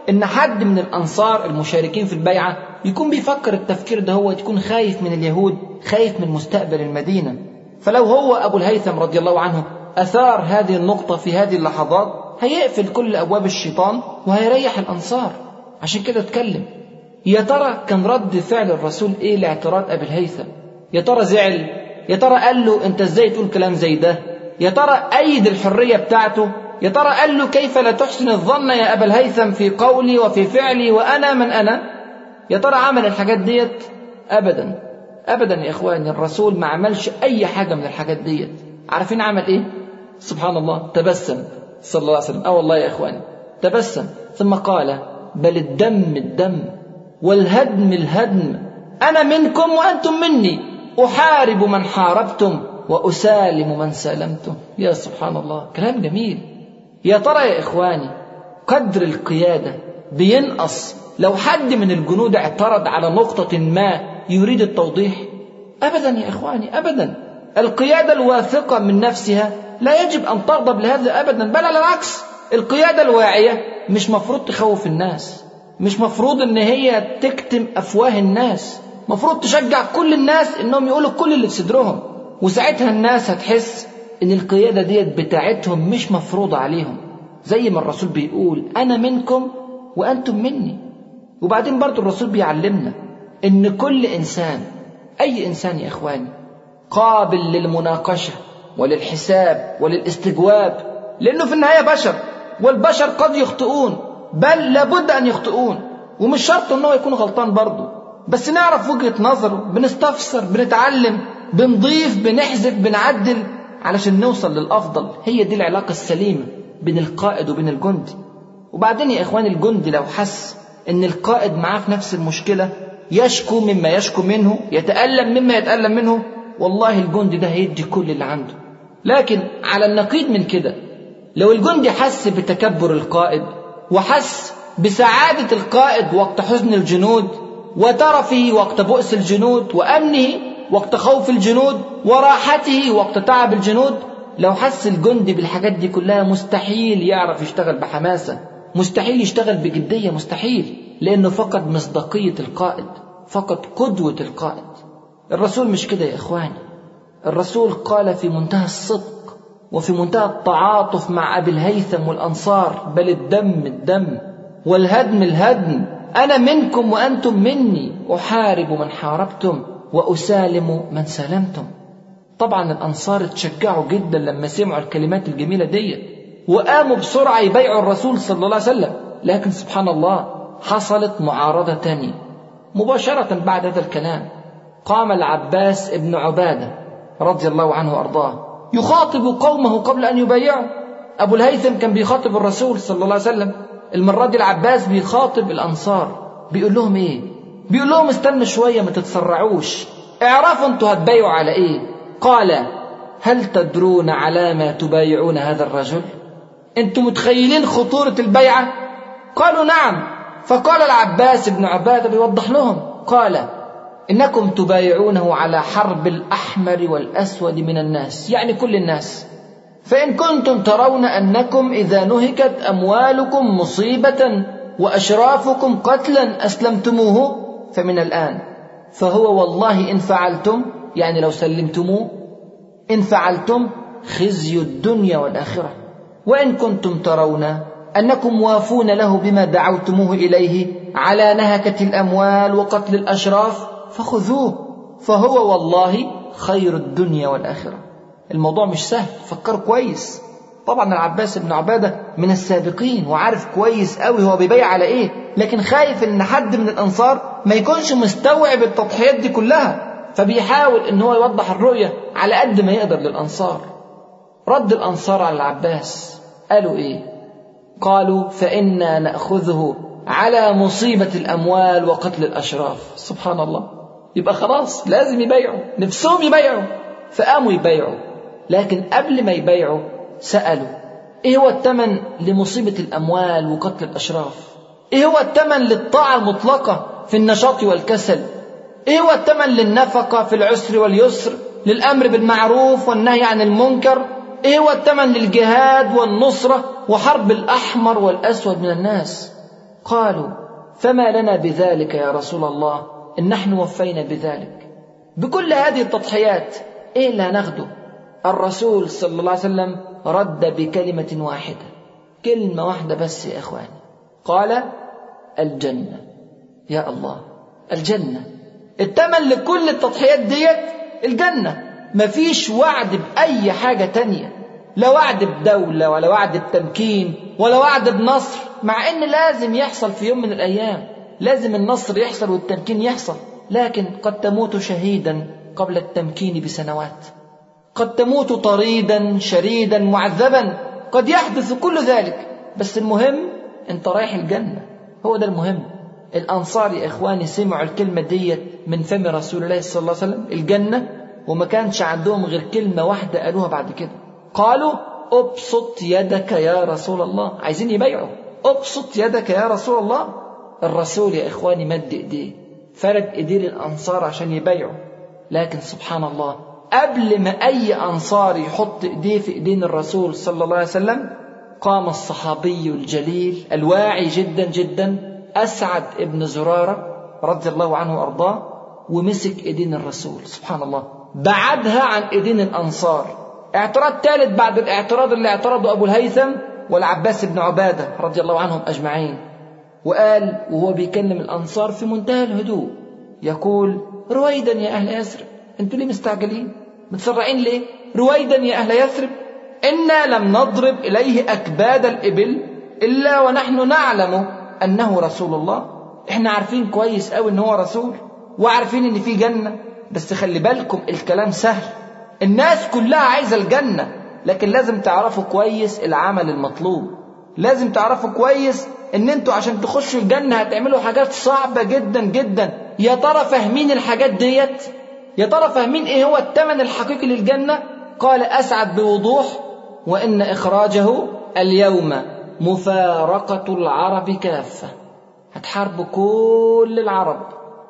إن حد من الأنصار المشاركين في البيعة يكون بيفكر التفكير ده، هو يكون خايف من اليهود، خايف من مستقبل المدينة. فلو هو أبو الهيثم رضي الله عنه أثار هذه النقطة في هذه اللحظات هيقفل كل أبواب الشيطان وهيريح الأنصار. عشان كده اتكلم. يا ترى كان رد فعل الرسول إيه لاعتراض أبي الهيثم؟ يا ترى زعل؟ يا ترى قال له أنت إزاي تقول كلام زي ده؟ يا ترى أيد الحرية بتاعته؟ يا ترى قال له كيف لا تحسن الظن يا أبا الهيثم في قولي وفي فعلي وأنا من أنا؟ يا ترى عمل الحاجات ديت؟ أبدا أبدا يا إخواني، الرسول ما عملش أي حاجة من الحاجات ديت. عارفين عمل إيه؟ سبحان الله، تبسم صلى الله عليه وسلم. آه والله يا إخواني تبسم، ثم قال بل الدم الدم والهدم الهدم، أنا منكم وأنتم مني، أحارب من حاربتم وأسالم من سالمتم. يا سبحان الله، كلام جميل. يا ترى يا إخواني قدر القيادة بينقص لو حد من الجنود اعترض على نقطة ما يريد التوضيح؟ أبدا يا إخواني أبدا. القيادة الواثقة من نفسها لا يجب أن تغضب لهذا أبدا، بل على العكس، القيادة الواعية مش مفروض تخوف الناس، مش مفروض ان هي تكتم أفواه الناس، مفروض تشجع كل الناس انهم يقولوا كل اللي في صدرهم، وساعتها الناس هتحس ان القيادة ديت بتاعتهم مش مفروضة عليهم، زي ما الرسول بيقول أنا منكم وأنتم مني. وبعدين برضو الرسول بيعلمنا ان كل إنسان، أي إنسان يا إخواني، قابل للمناقشة وللحساب وللاستجواب، لأنه في النهاية بشر، والبشر قد يخطئون، بل لابد أن يخطئون، ومش شرط أنه يكون غلطان برضو، بس نعرف وجهة نظره، بنستفسر، بنتعلم، بنضيف، بنحذف، بنعدل علشان نوصل للأفضل. هي دي العلاقة السليمة بين القائد وبين الجندي. وبعدين يا إخواني الجندي لو حس أن القائد معاه في نفس المشكلة، يشكو مما يشكو منه، يتألم مما يتألم منه، والله الجندي ده هيدي كل اللي عنده. لكن على النقيض من كده، لو الجندي حس بتكبر القائد، وحس بسعادة القائد وقت حزن الجنود، وترفه وقت بؤس الجنود، وأمنه وقت خوف الجنود، وراحته وقت تعب الجنود، لو حس الجندي بالحاجات دي كلها مستحيل يعرف يشتغل بحماسة، مستحيل يشتغل بجدية، مستحيل، لأنه فقد مصداقية القائد، فقد قدوة القائد. الرسول مش كده يا إخواني، الرسول قال في منتهى الصدق وفي منتهى التعاطف مع أبي الهيثم والأنصار بل الدم الدم والهدم الهدم، أنا منكم وأنتم مني، أحارب من حاربتم وأسالم من سالمتم. طبعا الأنصار اتشجعوا جدا لما سمعوا الكلمات الجميلة دي، وقاموا بسرعة يبايعوا الرسول صلى الله عليه وسلم. لكن سبحان الله حصلت معارضة تانية. مباشرة بعد هذا الكلام قام العباس ابن عبادة رضي الله عنه وأرضاه يخاطب قومه قبل أن يبايعوا. أبو الهيثم كان بيخاطب الرسول صلى الله عليه وسلم، المرة دي العباس بيخاطب الأنصار، بيقول لهم إيه؟ بيقول لهم استنوا شوية، ما تتسرعوش، اعرفوا انتوا هتبايعوا على إيه. قال هل تدرون على ما تبايعون هذا الرجل؟ انتوا متخيلين خطورة البيعة؟ قالوا نعم. فقال العباس بن عبادة بيوضح لهم، قال إنكم تبايعونه على حرب الأحمر والأسود من الناس، يعني كل الناس. فإن كنتم ترون أنكم إذا نهكت أموالكم مصيبة وأشرافكم قتلا أسلمتموه فمن الآن، فهو والله إن فعلتم، يعني لو سلمتموه، إن فعلتم خزي الدنيا والآخرة. وإن كنتم ترون أنكم وافون له بما دعوتموه إليه على نهكة الأموال وقتل الأشراف فخذوه، فهو والله خير الدنيا والآخرة. الموضوع مش سهل، فكر كويس. طبعا العباس بن عبادة من السابقين وعارف كويس قوي هو بيبيع على ايه، لكن خايف ان حد من الأنصار ما يكونش مستوعب التضحيات دي كلها، فبيحاول ان هو يوضح الرؤية على قد ما يقدر للأنصار. رد الأنصار على العباس قالوا ايه؟ قالوا فإنا نأخذه على مصيبة الأموال وقتل الأشراف. سبحان الله، يبقى خلاص لازم يبيعوا، نفسهم يبيعوا، فقاموا يبيعوا. لكن قبل ما يبيعوا سألوا ايه هو الثمن لمصيبة الأموال وقتل الأشراف؟ ايه هو الثمن للطاعة المطلقة في النشاط والكسل؟ ايه هو الثمن للنفقة في العسر واليسر، للأمر بالمعروف والنهي عن المنكر؟ ايه هو الثمن للجهاد والنصرة وحرب الأحمر والأسود من الناس؟ قالوا فما لنا بذلك يا رسول الله إن نحن وفينا بذلك؟ بكل هذه التضحيات إيه اللي هناخده؟ الرسول صلى الله عليه وسلم رد بكلمة واحدة، كلمة واحدة بس يا إخواني، قال الجنة. يا الله، الجنة الثمن لكل التضحيات ديت الجنة. مفيش وعد بأي حاجة تانية، لا وعد بدولة ولا وعد بتمكين ولا وعد بنصر، مع ان لازم يحصل في يوم من الايام، لازم النصر يحصل والتمكين يحصل، لكن قد تموت شهيدا قبل التمكين بسنوات، قد تموت طريدا شريدا معذبا، قد يحدث كل ذلك، بس المهم انت رايح الجنة، هو ده المهم. الأنصار يا إخواني سمعوا الكلمة ديت من فم رسول الله صلى الله عليه وسلم، الجنة، وما كانش عندهم غير كلمة واحدة قالوها بعد كده، قالوا ابسط يدك يا رسول الله. عايزين يبيعوا، ابسط يدك يا رسول الله. الرسول يا إخواني مد إيديه، فرد إيديه للأنصار عشان يبيعوا، لكن سبحان الله قبل ما أي أنصار يحط إيديه في إيدين الرسول صلى الله عليه وسلم قام الصحابي الجليل الواعي جدا جدا أسعد ابن زرارة رضي الله عنه وأرضاه، ومسك إيدين الرسول سبحان الله، بعدها عن إيدين الأنصار. اعتراض ثالث بعد الاعتراض اللي اعترضه أبو الهيثم والعباس بن عبادة رضي الله عنهم أجمعين، وقال وهو بيكلم الأنصار في منتهى الهدوء يقول رويدا يا أهل يثرب، انتوا ليه مستعجلين متسرعين ليه؟ رويدا يا أهل يثرب، إنا لم نضرب إليه أكباد الإبل إلا ونحن نعلم أنه رسول الله. إحنا عارفين كويس أوي أنه رسول، وعارفين أن في جنة، بس خلي بالكم الكلام سهل، الناس كلها عايزة الجنة، لكن لازم تعرفوا كويس العمل المطلوب، لازم تعرفوا كويس ان انتوا عشان تخشوا الجنة هتعملوا حاجات صعبة جدا جدا. يا ترى فاهمين الحاجات ديت؟ يا ترى فاهمين ايه هو الثمن الحقيقي للجنة؟ قال أسعد بوضوح وإن إخراجه اليوم مفارقة العرب كافة، هتحاربوا كل العرب،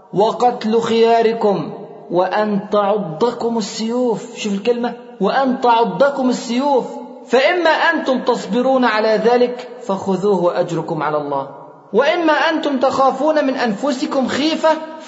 وقتل خياركم وأن تعضكم السيوف. شوف الكلمة، وأن تعضكم السيوف، فإما أنتم تصبرون على ذلك فخذوه وأجركم على الله، وإما أنتم تخافون من أنفسكم خيفة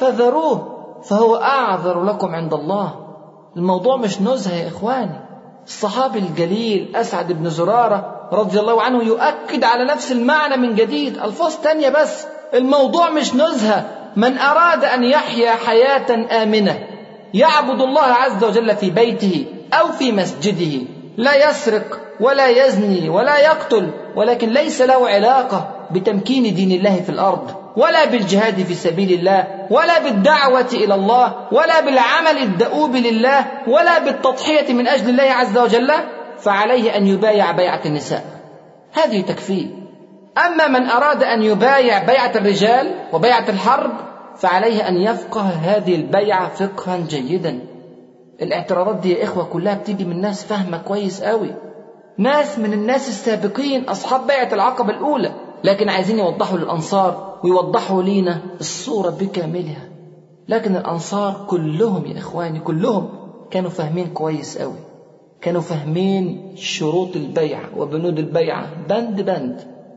فذروه فهو أعذر لكم عند الله. الموضوع مش نزهة يا إخواني. الصحابي الجليل أسعد بن زرارة رضي الله عنه يؤكد على نفس المعنى من جديد، ألفاظ تانية، بس الموضوع مش نزهة. من أراد أن يحيا حياة آمنة يعبد الله عز وجل في بيته أو في مسجده، لا يسرق ولا يزني ولا يقتل، ولكن ليس له علاقة بتمكين دين الله في الأرض، ولا بالجهاد في سبيل الله، ولا بالدعوة إلى الله، ولا بالعمل الدؤوب لله، ولا بالتضحية من أجل الله عز وجل، فعليه أن يبايع بيعة النساء، هذه تكفيه. أما من أراد أن يبايع بيعة الرجال وبيعة الحرب فعليه أن يفقه هذه البيعة فقها جيدا. الاعتراضات دي يا إخوة كلها بتيجي من ناس فاهمة كويس قوي، ناس من الناس السابقين أصحاب بيعة العقبة الأولى، لكن عايزين يوضحوا للأنصار ويوضحوا لينا الصورة بكاملها. لكن الأنصار كلهم يا إخواني كلهم كانوا فاهمين كويس قوي، كانوا فاهمين شروط البيعة وبنود البيعة بند بند.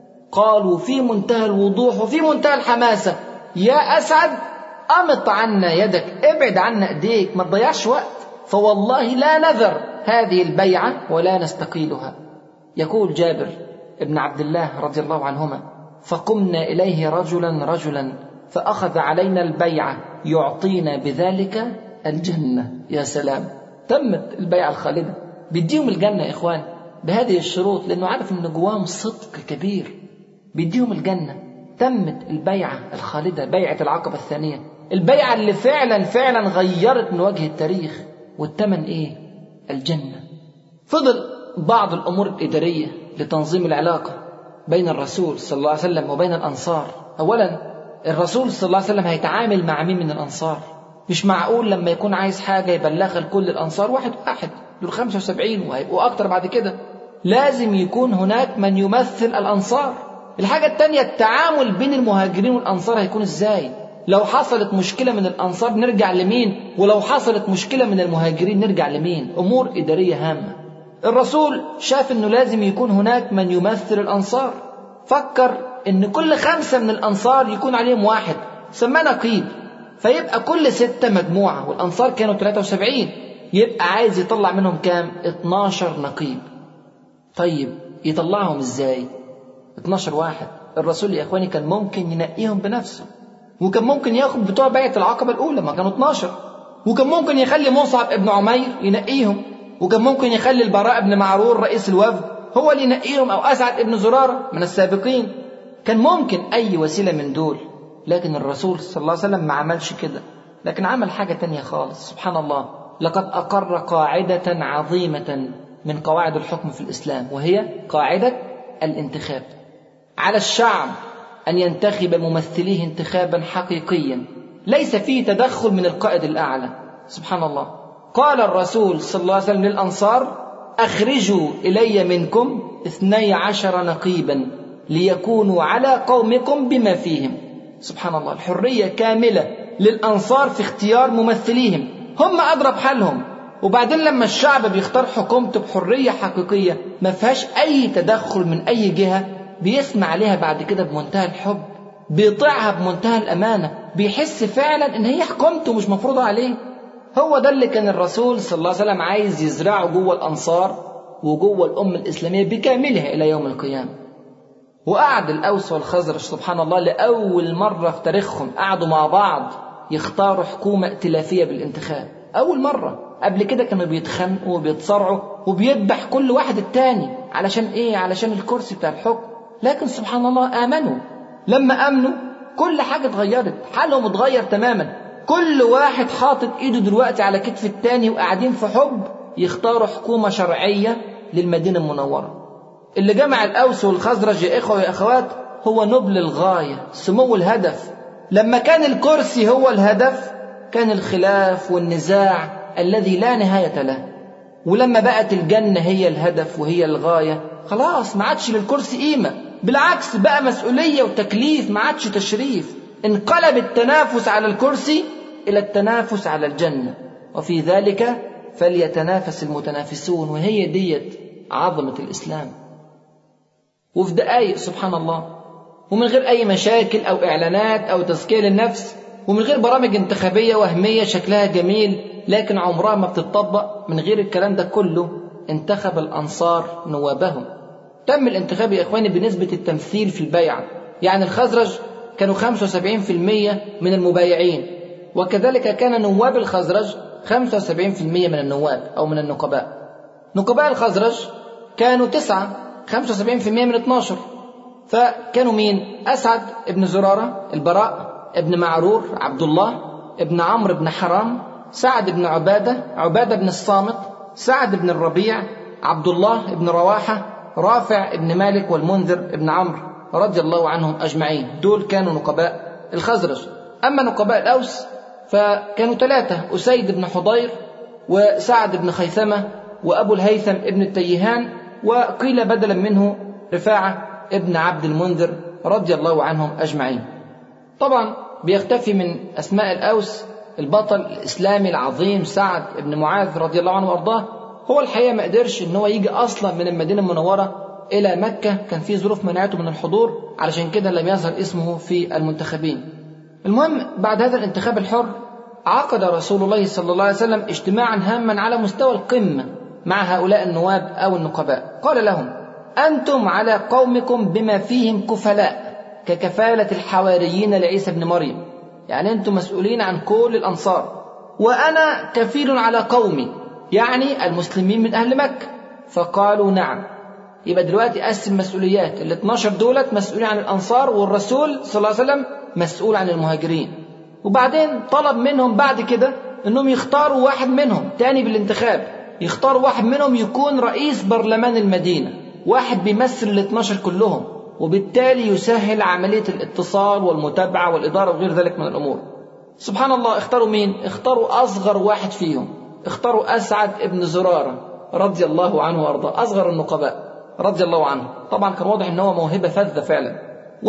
قالوا في منتهى الوضوح وفي منتهى الحماسة يا أسعد أمط عنا يدك، ابعد عنا ايديك، ما تضيعش وقت، فوالله لا نذر هذه البيعة ولا نستقيلها. يقول جابر ابن عبد الله رضي الله عنهما فقمنا إليه رجلا رجلا فأخذ علينا البيعة يعطينا بذلك الجنة. يا سلام، تمت البيعة الخالدة، بيديهم الجنة يا إخوان بهذه الشروط، لأنه عارف أن جواهم صدق كبير، بيديهم الجنة. تمت البيعة الخالدة، بيعة العقبة الثانية، البيعة اللي فعلا فعلا غيرت من وجه التاريخ، والثمن إيه؟ الجنة. فضل بعض الأمور الإدارية لتنظيم العلاقة بين الرسول صلى الله عليه وسلم وبين الأنصار. أولا الرسول صلى الله عليه وسلم هيتعامل مع مين من الأنصار؟ مش معقول لما يكون عايز حاجة يبلغها لكل الأنصار واحد واحد، دول خمسة وسبعين وهيبقوا أكتر بعد كده، لازم يكون هناك من يمثل الأنصار. الحاجة التانية التعامل بين المهاجرين والأنصار هيكون إزاي؟ لو حصلت مشكلة من الأنصار نرجع لمين؟ ولو حصلت مشكلة من المهاجرين نرجع لمين؟ أمور إدارية هامة. الرسول شاف أنه لازم يكون هناك من يمثل الأنصار، فكر إن كل خمسة من الأنصار يكون عليهم واحد، سماه نقيب، فيبقى كل ستة مجموعة، والأنصار كانوا ثلاثة وسبعين، يبقى عايز يطلع منهم كام؟ اتناشر نقيب. طيب يطلعهم ازاي؟ اتناشر واحد. الرسول يا اخواني كان ممكن ينقيهم بنفسه، وكان ممكن ياخد بتوع بيعة العقبة الأولى، ما كانوا اتناشر، وكان ممكن يخلي مصعب ابن عمير ينقيهم، وكان ممكن يخلي البراء بن معرور رئيس الوفد هو اللي ينقيهم، أو أسعد ابن زرارة من السابقين. كان ممكن أي وسيلة من دول، لكن الرسول صلى الله عليه وسلم ما عملش كده، لكن عمل حاجة تانية خالص. سبحان الله، لقد أقر قاعدة عظيمة من قواعد الحكم في الإسلام، وهي قاعدة الانتخاب. على الشعب أن ينتخب ممثليه انتخابا حقيقيا ليس فيه تدخل من القائد الأعلى. سبحان الله. قال الرسول صلى الله عليه وسلم للأنصار: أخرجوا إلي منكم اثني عشر نقيبا ليكونوا على قومكم بما فيهم. سبحان الله، الحرية كاملة للأنصار في اختيار ممثليهم، هم أضرب حالهم. وبعدين لما الشعب بيختار حكومته بحرية حقيقية ما فيهاش أي تدخل من أي جهة، بيسمع عليها بعد كده بمنتهى الحب، بيطيعها بمنتهى الأمانة، بيحس فعلا إن هي حكومته مش مفروضة عليه. هو ده اللي كان الرسول صلى الله عليه وسلم عايز يزرعه جوه الأنصار وجوه الأمة الإسلامية بكاملها إلى يوم القيامة. وقعد الأوس والخزرج سبحان الله لأول مرة في تاريخهم قعدوا مع بعض يختاروا حكومة ائتلافية بالانتخاب، أول مرة. قبل كده كانوا بيتخانقوا وبيتصارعوا وبيذبح كل واحد التاني علشان إيه؟ علشان الكرسي بتاع الحكم. لكن سبحان الله آمنوا، لما آمنوا كل حاجة اتغيرت، حالهم اتغير تماما. كل واحد حاطط إيده دلوقتي على كتف التاني وقاعدين في حب يختاروا حكومة شرعية للمدينة المنورة. اللي جمع الأوس والخزرج يا إخوة يا أخوات هو نبل الغاية، سمو الهدف. لما كان الكرسي هو الهدف كان الخلاف والنزاع الذي لا نهاية له، ولما بقت الجنة هي الهدف وهي الغاية خلاص ما عادش للكرسي قيمة، بالعكس بقى مسؤولية وتكليف، ما عادش تشريف. انقلب التنافس على الكرسي إلى التنافس على الجنة، وفي ذلك فليتنافس المتنافسون. وهي ديت عظمة الإسلام. وفي دقائق سبحان الله، ومن غير أي مشاكل أو إعلانات أو تزكية للنفس، ومن غير برامج انتخابية وهمية شكلها جميل لكن عمرها ما بتطبق، من غير الكلام ده كله انتخب الأنصار نوابهم. تم الانتخاب يا إخواني بنسبة التمثيل في البيعة، يعني الخزرج كانوا خمسة وسبعين بالمئة من المبايعين، وكذلك كان نواب الخزرج خمسة وسبعين بالمئة من النواب أو من النقباء. نقباء الخزرج كانوا تسعة، خمسة وسبعين بالمئة من اثناشر، فكانوا مين؟ أسعد ابن زرارة، البراء ابن معرور، عبد الله ابن عمرو بن حرام، سعد بن عبادة، عبادة بن الصامت، سعد بن الربيع، عبد الله بن رواحة، رافع ابن مالك، والمنذر ابن عمرو رضي الله عنهم أجمعين. دول كانوا نقباء الخزرج. أما نقباء الأوس فكانوا ثلاثة: أسيد بن حضير، وسعد بن خيثمة، وأبو الهيثم ابن التيهان، وقيل بدلا منه رفاعة ابن عبد المنذر رضي الله عنهم أجمعين. طبعا بيختفي من أسماء الأوس البطل الإسلامي العظيم سعد بن معاذ رضي الله عنه وأرضاه. هو الحقيقة ما قدرش إن هو يجي أصلا من المدينة المنورة إلى مكة، كان في ظروف منعته من الحضور، علشان كده لم يظهر اسمه في المنتخبين. المهم بعد هذا الانتخاب الحر عقد رسول الله صلى الله عليه وسلم اجتماعا هاما على مستوى القمة مع هؤلاء النواب أو النقباء. قال لهم: أنتم على قومكم بما فيهم كفلاء، ككفالة الحواريين لعيسى بن مريم، يعني أنتم مسؤولين عن كل الأنصار، وأنا كفيل على قومي، يعني المسلمين من أهل مكة. فقالوا: نعم. يبقى دلوقتي قسم مسؤوليات، ال اثناشر دولت مسؤولين عن الأنصار، والرسول صلى الله عليه وسلم مسؤول عن المهاجرين. وبعدين طلب منهم بعد كده أنهم يختاروا واحد منهم تاني بالانتخاب، يختاروا واحد منهم يكون رئيس برلمان المدينة، واحد بيمثل ال اثناشر كلهم، وبالتالي يسهل عملية الاتصال والمتابعة والإدارة وغير ذلك من الأمور. سبحان الله، اختاروا مين؟ اختاروا أصغر واحد فيهم، اختاروا أسعد ابن زرارة رضي الله عنه وأرضاه، أصغر النقباء رضي الله عنه. طبعا كان واضح أنه موهبة فذة فعلا.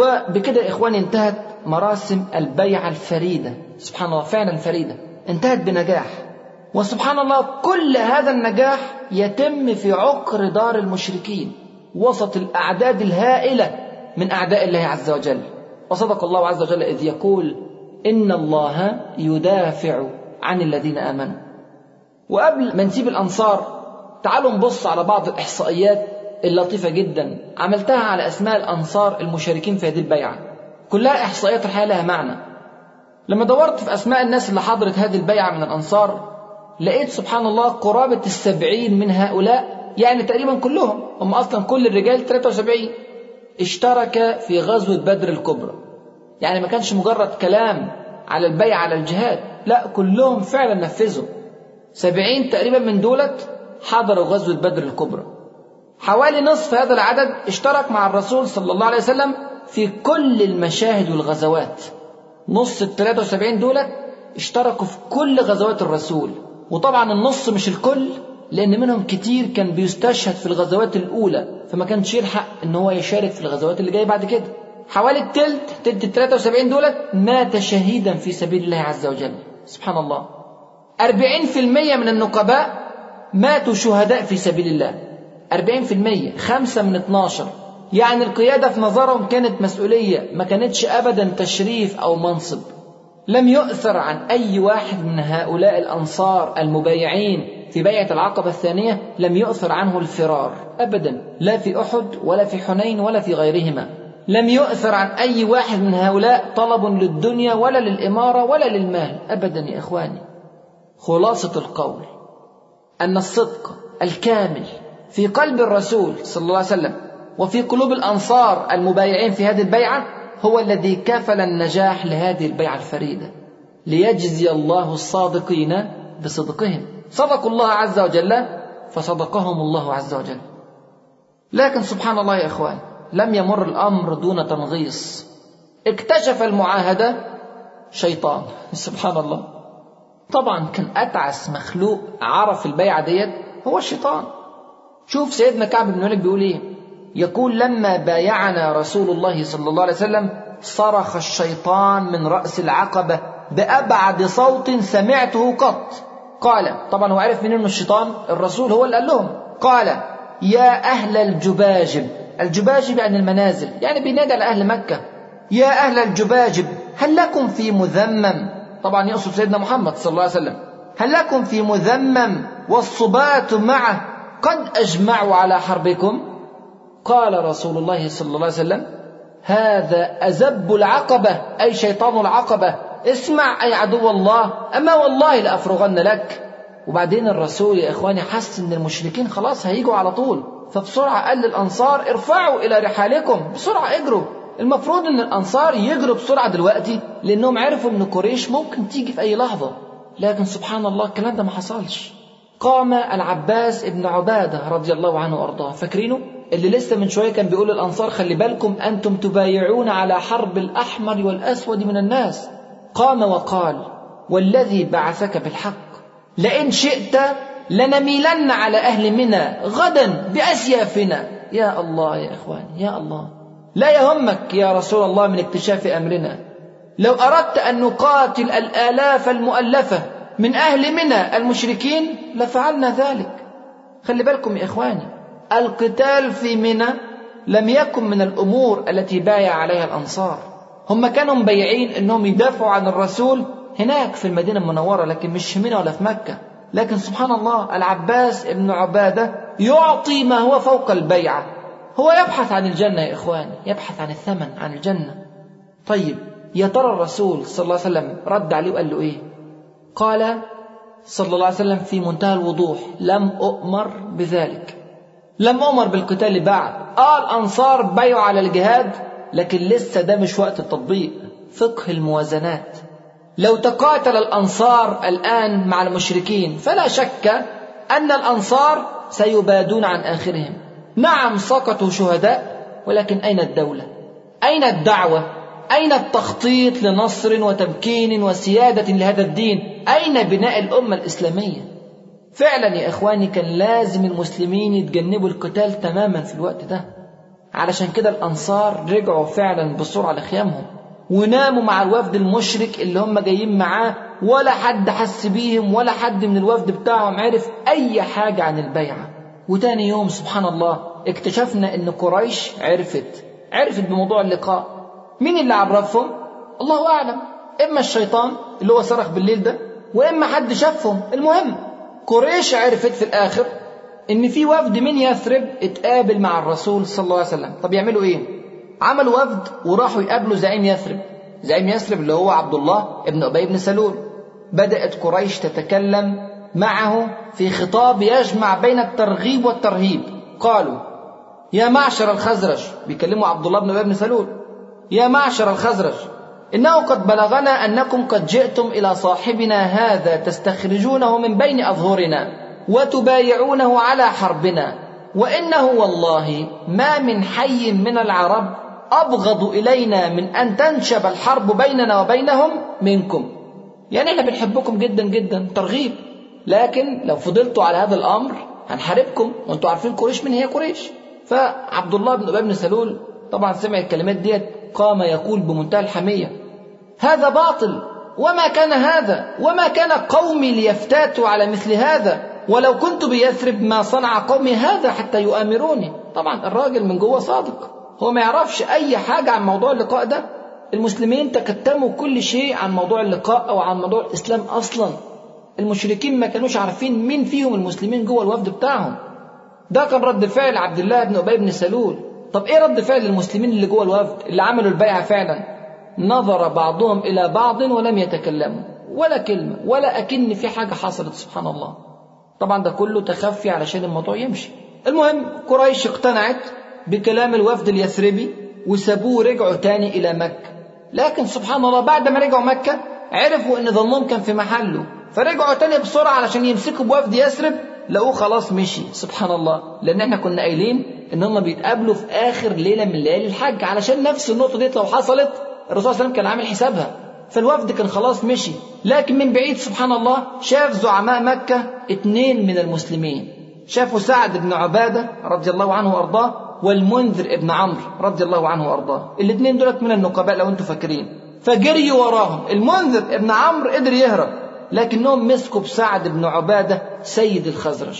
وبكده إخواني انتهت مراسم البيعة الفريدة، سبحان الله فعلا فريدة، انتهت بنجاح. وسبحان الله كل هذا النجاح يتم في عقر دار المشركين وسط الأعداد الهائلة من أعداء الله عز وجل. وصدق الله عز وجل إذ يقول إن الله يدافع عن الذين آمنوا. وقبل ما نسيب الأنصار تعالوا نبص على بعض الإحصائيات اللطيفة جدا عملتها على أسماء الأنصار المشاركين في هذه البيعة. كلها إحصائيات الحقيقة لها معنى. لما دورت في أسماء الناس اللي حضرت هذه البيعة من الأنصار لقيت سبحان الله قرابة السبعين من هؤلاء، يعني تقريبا كلهم، هم أصلا كل الرجال ثلاثة وسبعين اشترك في غزوة بدر الكبرى. يعني ما كانش مجرد كلام على البيعة على الجهاد، لا كلهم فعلا نفذوا. سبعين تقريبا من دولت حضروا غزوة بدر الكبرى. حوالي نصف هذا العدد اشترك مع الرسول صلى الله عليه وسلم في كل المشاهد والغزوات. نص ال ثلاثة وسبعين دولت اشتركوا في كل غزوات الرسول. وطبعا النص مش الكل، لأن منهم كتير كان بيستشهد في الغزوات الأولى، فما كانش يلحق إن هو يشارك في الغزوات اللي جاية بعد كده. حوالي التلت تلت ال ثلاثة وسبعين دولت مات شهيدا في سبيل الله عز وجل. سبحان الله. أربعين في المية من النقباء ماتوا شهداء في سبيل الله. أربعين في المية، خمسة من اتناشر. يعني القيادة في نظرهم كانت مسؤولية، ما كانتش أبدا تشريف أو منصب. لم يؤثر عن أي واحد من هؤلاء الأنصار المبايعين في بيعة العقبة الثانية، لم يؤثر عنه الفرار أبدا، لا في أحد ولا في حنين ولا في غيرهما. لم يؤثر عن أي واحد من هؤلاء طلب للدنيا ولا للإمارة ولا للمال أبدا. يا إخواني، خلاصة القول أن الصدق الكامل في قلب الرسول صلى الله عليه وسلم وفي قلوب الأنصار المبايعين في هذه البيعة هو الذي كفل النجاح لهذه البيعة الفريدة، ليجزي الله الصادقين بصدقهم. صدقوا الله عز وجل فصدقهم الله عز وجل. لكن سبحان الله يا إخوان، لم يمر الأمر دون تنغيص. اكتشف المعاهدة شيطان. سبحان الله. طبعا كان أتعس مخلوق عرف البيعة ديت هو الشيطان. شوف سيدنا كعب بن مالك بيقول ايه، يقول لما بايعنا رسول الله صلى الله عليه وسلم صرخ الشيطان من رأس العقبة بأبعد صوت سمعته قط. قال، طبعا هو عرف منين انه الشيطان؟ الرسول هو اللي قال لهم. قال يا أهل الجباجب. الجباجب يعني المنازل، يعني بينادى على أهل مكة. يا أهل الجباجب هل لكم في مذمم، طبعا يقصد سيدنا محمد صلى الله عليه وسلم، هل لكم في مذمم والصبات معه قد أجمعوا على حربكم؟ قال رسول الله صلى الله عليه وسلم هذا أزب العقبة، أي شيطان العقبة، اسمع أي عدو الله، أما والله لأفرغن لك. وبعدين الرسول يا إخواني حس إن المشركين خلاص هيجوا على طول، فبسرعة قال للأنصار ارفعوا إلى رحالكم، بسرعة اجروا. المفروض إن الأنصار يجروا بسرعة دلوقتي، لأنهم عرفوا إن قريش ممكن تيجي في أي لحظة. لكن سبحان الله الكلام ده ما حصلش. قام العباس ابن عبادة رضي الله عنه وأرضاه، فاكرينه اللي لسه من شوية كان بيقول للأنصار خلي بالكم أنتم تبايعون على حرب الأحمر والأسود من الناس. قام وقال والذي بعثك بالحق لئن شئت لنميلن على أهل منى غدا بأسيافنا. يا الله يا إخواني، يا الله، لا يهمك يا رسول الله من اكتشاف أمرنا. لو أردت أن نقاتل الآلاف المؤلفة من أهل منى المشركين لفعلنا ذلك. خلي بالكم يا إخواني، القتال في منى لم يكن من الأمور التي بايع عليها الأنصار. هم كانوا مبيعين أنهم يدافعوا عن الرسول هناك في المدينة المنورة، لكن مش في منى ولا في مكة. لكن سبحان الله العباس ابن عبادة يعطي ما هو فوق البيعة. هو يبحث عن الجنة يا إخواني، يبحث عن الثمن، عن الجنة. طيب يا ترى الرسول صلى الله عليه وسلم رد عليه وقال له إيه؟ قال صلى الله عليه وسلم في منتهى الوضوح لم أؤمر بذلك، لم أؤمر بالقتال بعد. آه الأنصار بايعوا على الجهاد، لكن لسه ده مش وقت التطبيق. فقه الموازنات. لو تقاتل الأنصار الآن مع المشركين فلا شك أن الأنصار سيبادون عن آخرهم. نعم سقطوا شهداء، ولكن أين الدولة؟ أين الدعوة؟ أين التخطيط لنصر وتمكين وسيادة لهذا الدين؟ أين بناء الأمة الإسلامية؟ فعلا يا إخواني كان لازم المسلمين يتجنبوا القتال تماما في الوقت ده. علشان كده الأنصار رجعوا فعلا بسرعة لخيامهم وناموا مع الوفد المشرك اللي هم جايين معاه، ولا حد حس بيهم ولا حد من الوفد بتاعهم عرف أي حاجة عن البيعة. وتاني يوم سبحان الله اكتشفنا ان قريش عرفت عرفت بموضوع اللقاء. مين اللي عرفهم؟ الله أعلم، إما الشيطان اللي هو صرخ بالليل ده، وإما حد شافهم. المهم قريش عرفت في الآخر إن في وفد من يثرب اتقابل مع الرسول صلى الله عليه وسلم. طب يعملوا إيه؟ عملوا وفد وراحوا يقابلوا زعيم يثرب. زعيم يثرب اللي هو عبد الله ابن أبي بن سلول. بدأت قريش تتكلم معه في خطاب يجمع بين الترغيب والترهيب. قالوا: يا معشر الخزرج، بيكلموا عبد الله بن أبي بن سلول، يا معشر الخزرج، إنه قد بلغنا أنكم قد جئتم إلى صاحبنا هذا تستخرجونه من بين أظهرنا وتبايعونه على حربنا، وإنه والله ما من حي من العرب أبغض إلينا من أن تنشب الحرب بيننا وبينهم منكم. يعني احنا بنحبكم جدا جدا، ترغيب، لكن لو فضلتوا على هذا الأمر هنحاربكم، وانتوا عارفين قريش من هي قريش. فعبد الله بن أبي بن سلول طبعا سمع الكلمات ديت، قام يقول بمنتهى الحمية: هذا باطل، وما كان هذا، وما كان قومي ليفتاتوا على مثل هذا، ولو كنت بيثرب ما صنع قومي هذا حتى يؤامروني. طبعا الراجل من جوه صادق، هو ما يعرفش أي حاجة عن موضوع اللقاء ده. المسلمين تكتموا كل شيء عن موضوع اللقاء أو عن موضوع الإسلام أصلا. المشركين ما كانوش عارفين مين فيهم المسلمين جوه الوفد بتاعهم. ده كان رد فعل عبد الله بن أبي بن سلول. طب إيه رد فعل المسلمين اللي جوه الوفد اللي عملوا البيعة فعلا؟ نظر بعضهم إلى بعض ولم يتكلموا ولا كلمة، ولا أكن في حاجة حصلت. سبحان الله. طبعا ده كله تخفي علشان الموضوع يمشي. المهم قريش اقتنعت بكلام الوفد اليثربي وسابوه ورجعوا تاني إلى مكة. لكن سبحان الله بعد ما رجعوا مكة عرفوا إن ظنهم كان في محله، فرجعوا تاني بسرعة علشان يمسكوا بوفد يثرب، لقوه خلاص مشي. سبحان الله. لأن احنا كنا قايلين إن هم بيتقابلوا في آخر ليلة من ليالي الحج، علشان نفس النقطة دي لو حصلت الرسول صلى الله عليه وسلم كان عامل حسابها. فالوفد كان خلاص مشي، لكن من بعيد سبحان الله شاف زعماء مكة اتنين من المسلمين. شافوا سعد بن عبادة رضي الله عنه وأرضاه والمنذر ابن عمرو رضي الله عنه وأرضاه. الاثنين دولت من النقباء لو انتم فاكرين. فجريوا وراهم. المنذر ابن عمرو قدر يهرب، لكنهم مسكوا بسعد بن عبادة سيد الخزرج،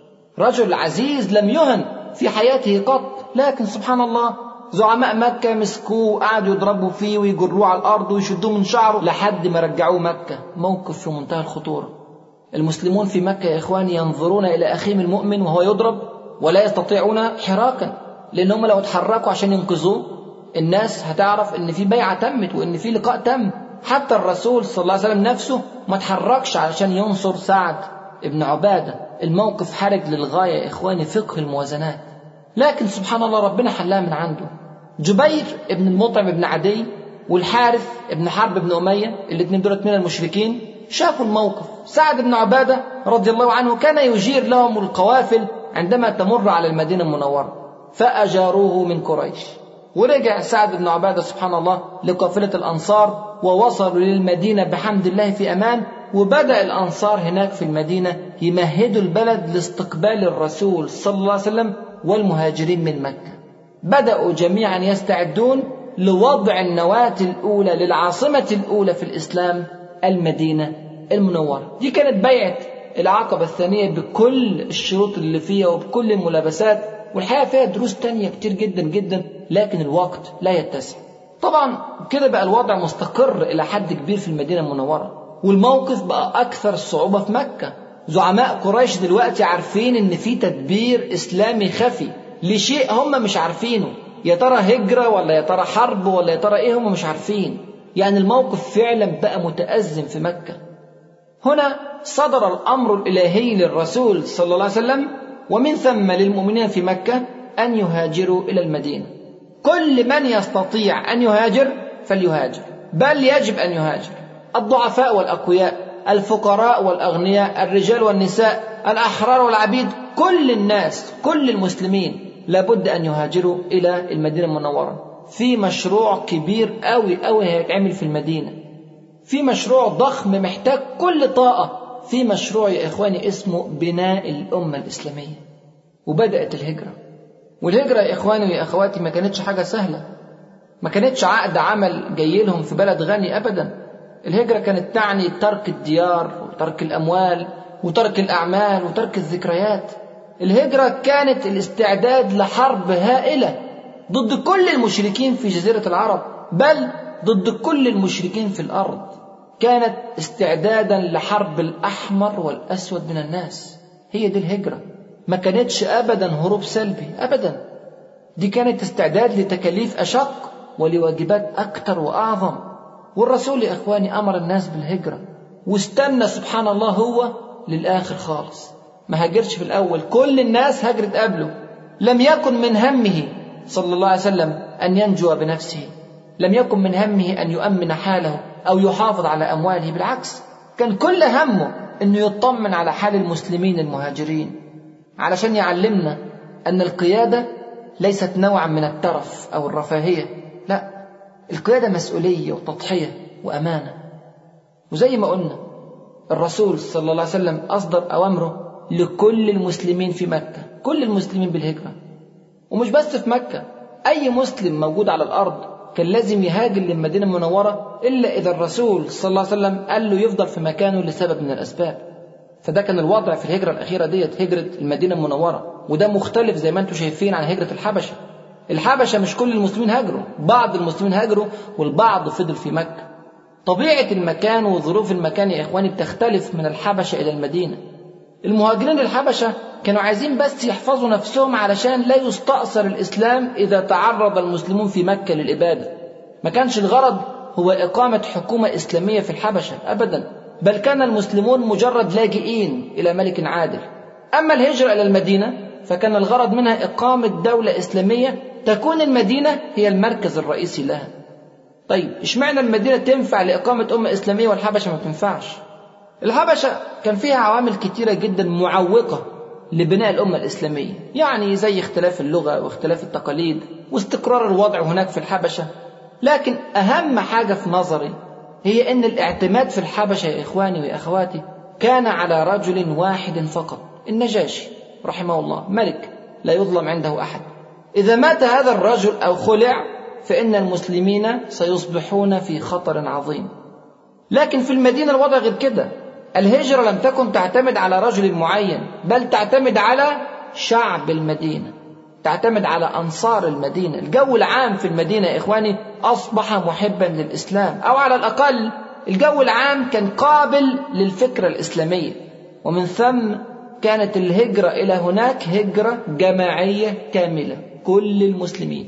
رجل عزيز لم يهن في حياته قط. لكن سبحان الله زعماء مكة مسكوه وقعدوا يضربوا فيه ويجروه على الأرض ويشدوه من شعره لحد ما رجعوه مكة. موقف في منتهى الخطورة. المسلمون في مكة يا إخواني ينظرون إلى أخيهم المؤمن وهو يضرب ولا يستطيعون حراكا، لأنهم لو اتحركوا عشان ينقذوه الناس هتعرف إن في بيعة تمت وإن في لقاء تم. حتى الرسول صلى الله عليه وسلم نفسه ما اتحركش علشان ينصر سعد ابن عبادة. الموقف حرج للغاية يا إخواني، فقه الموازنات. لكن سبحان الله ربنا حلها من عنده. جبير ابن المطعم ابن عدي والحارث ابن حرب ابن أمية، الاثنين دولت من المشركين، شافوا الموقف. سعد بن عبادة رضي الله عنه كان يجير لهم القوافل عندما تمر على المدينة المنورة، فأجاروه من قريش. ورجع سعد بن عبادة سبحان الله لقافلة الأنصار ووصلوا للمدينة بحمد الله في أمان. وبدأ الأنصار هناك في المدينة يمهدوا البلد لاستقبال الرسول صلى الله عليه وسلم والمهاجرين من مكة. بدأوا جميعا يستعدون لوضع النواة الأولى للعاصمة الأولى في الإسلام، المدينة المنورة. دي كانت بيعة العقبة الثانية بكل الشروط اللي فيها وبكل الملابسات، والحقيقة فيها دروس تانية كتير جدا جدا، لكن الوقت لا يتسع. طبعا كده بقى الوضع مستقر إلى حد كبير في المدينة المنورة، والموقف بقى أكثر صعوبة في مكة. زعماء قريش دلوقتي عارفين إن في تدبير إسلامي خفي لشيء هم مش عارفينه. يا ترى هجرة ولا يا ترى حرب ولا يا ترى إيه، هم مش عارفين. يعني الموقف فعلا بقى متأزم في مكة. هنا صدر الأمر الإلهي للرسول صلى الله عليه وسلم ومن ثم للمؤمنين في مكة أن يهاجروا إلى المدينة. كل من يستطيع أن يهاجر فليهاجر، بل يجب أن يهاجر. الضعفاء والأقوياء، الفقراء والأغنياء، الرجال والنساء، الأحرار والعبيد، كل الناس، كل المسلمين لابد أن يهاجروا إلى المدينة المنورة. في مشروع كبير قوي قوي هيتعمل في المدينة، في مشروع ضخم محتاج كل طاقة، في مشروع يا إخواني اسمه بناء الأمة الإسلامية. وبدأت الهجرة. والهجرة يا إخواني ويا أخواتي ما كانتش حاجة سهلة، ما كانتش عقد عمل جاي لهم في بلد غني أبدا. الهجرة كانت تعني ترك الديار وترك الأموال وترك الأعمال وترك الذكريات. الهجرة كانت الاستعداد لحرب هائلة ضد كل المشركين في جزيرة العرب، بل ضد كل المشركين في الأرض. كانت استعدادا لحرب الأحمر والأسود من الناس. هي دي الهجرة، ما كانتش أبدا هروب سلبي أبدا، دي كانت استعداد لتكاليف أشق ولواجبات أكتر وأعظم. والرسول يا إخواني أمر الناس بالهجرة، واستنى سبحان الله هو للآخر خالص، ما هاجرش في الأول، كل الناس هاجرت قبله. لم يكن من همه صلى الله عليه وسلم أن ينجو بنفسه، لم يكن من همه أن يؤمن حاله أو يحافظ على أمواله، بالعكس كان كل همه أنه يطمن على حال المسلمين المهاجرين، علشان يعلمنا أن القيادة ليست نوعا من الترف أو الرفاهية، لا، القيادة مسؤولية وتضحية وأمانة. وزي ما قلنا الرسول صلى الله عليه وسلم أصدر أوامره لكل المسلمين في مكة، كل المسلمين بالهجرة. ومش بس في مكة، أي مسلم موجود على الأرض كان لازم يهاجر للمدينة المنورة، إلا إذا الرسول صلى الله عليه وسلم قال له يفضل في مكانه لسبب من الأسباب. فده كان الوضع في الهجرة الأخيرة ديت، هجرة المدينة المنورة، وده مختلف زي ما انتم شايفين عن هجرة الحبشة. الحبشة مش كل المسلمين هاجروا، بعض المسلمين هاجروا والبعض فضل في مكة. طبيعة المكان وظروف المكان يا إخواني بتختلف من الحبشة إلى المدينة. المهاجرين للحبشة كانوا عايزين بس يحفظوا نفسهم علشان لا يستأثر الإسلام إذا تعرض المسلمون في مكة للإبادة. ما كانش الغرض هو إقامة حكومة إسلامية في الحبشة أبدا، بل كان المسلمون مجرد لاجئين إلى ملك عادل. أما الهجرة إلى المدينة فكان الغرض منها إقامة دولة إسلامية تكون المدينة هي المركز الرئيسي لها. طيب اشمعنى المدينة تنفع لإقامة أمة إسلامية والحبشة ما تنفعش؟ الحبشة كان فيها عوامل كتيرة جدا معوقة لبناء الأمة الإسلامية، يعني زي اختلاف اللغة واختلاف التقاليد واستقرار الوضع هناك في الحبشة. لكن أهم حاجة في نظري هي أن الاعتماد في الحبشة يا إخواني وأخواتي كان على رجل واحد فقط، النجاشي رحمه الله، ملك لا يظلم عنده أحد. إذا مات هذا الرجل أو خلع فإن المسلمين سيصبحون في خطر عظيم. لكن في المدينة الوضع غير كده، الهجرة لم تكن تعتمد على رجل معين، بل تعتمد على شعب المدينة، تعتمد على أنصار المدينة. الجو العام في المدينة يا إخواني أصبح محبا للإسلام، أو على الأقل الجو العام كان قابل للفكرة الإسلامية. ومن ثم كانت الهجرة إلى هناك هجرة جماعية كاملة، كل المسلمين.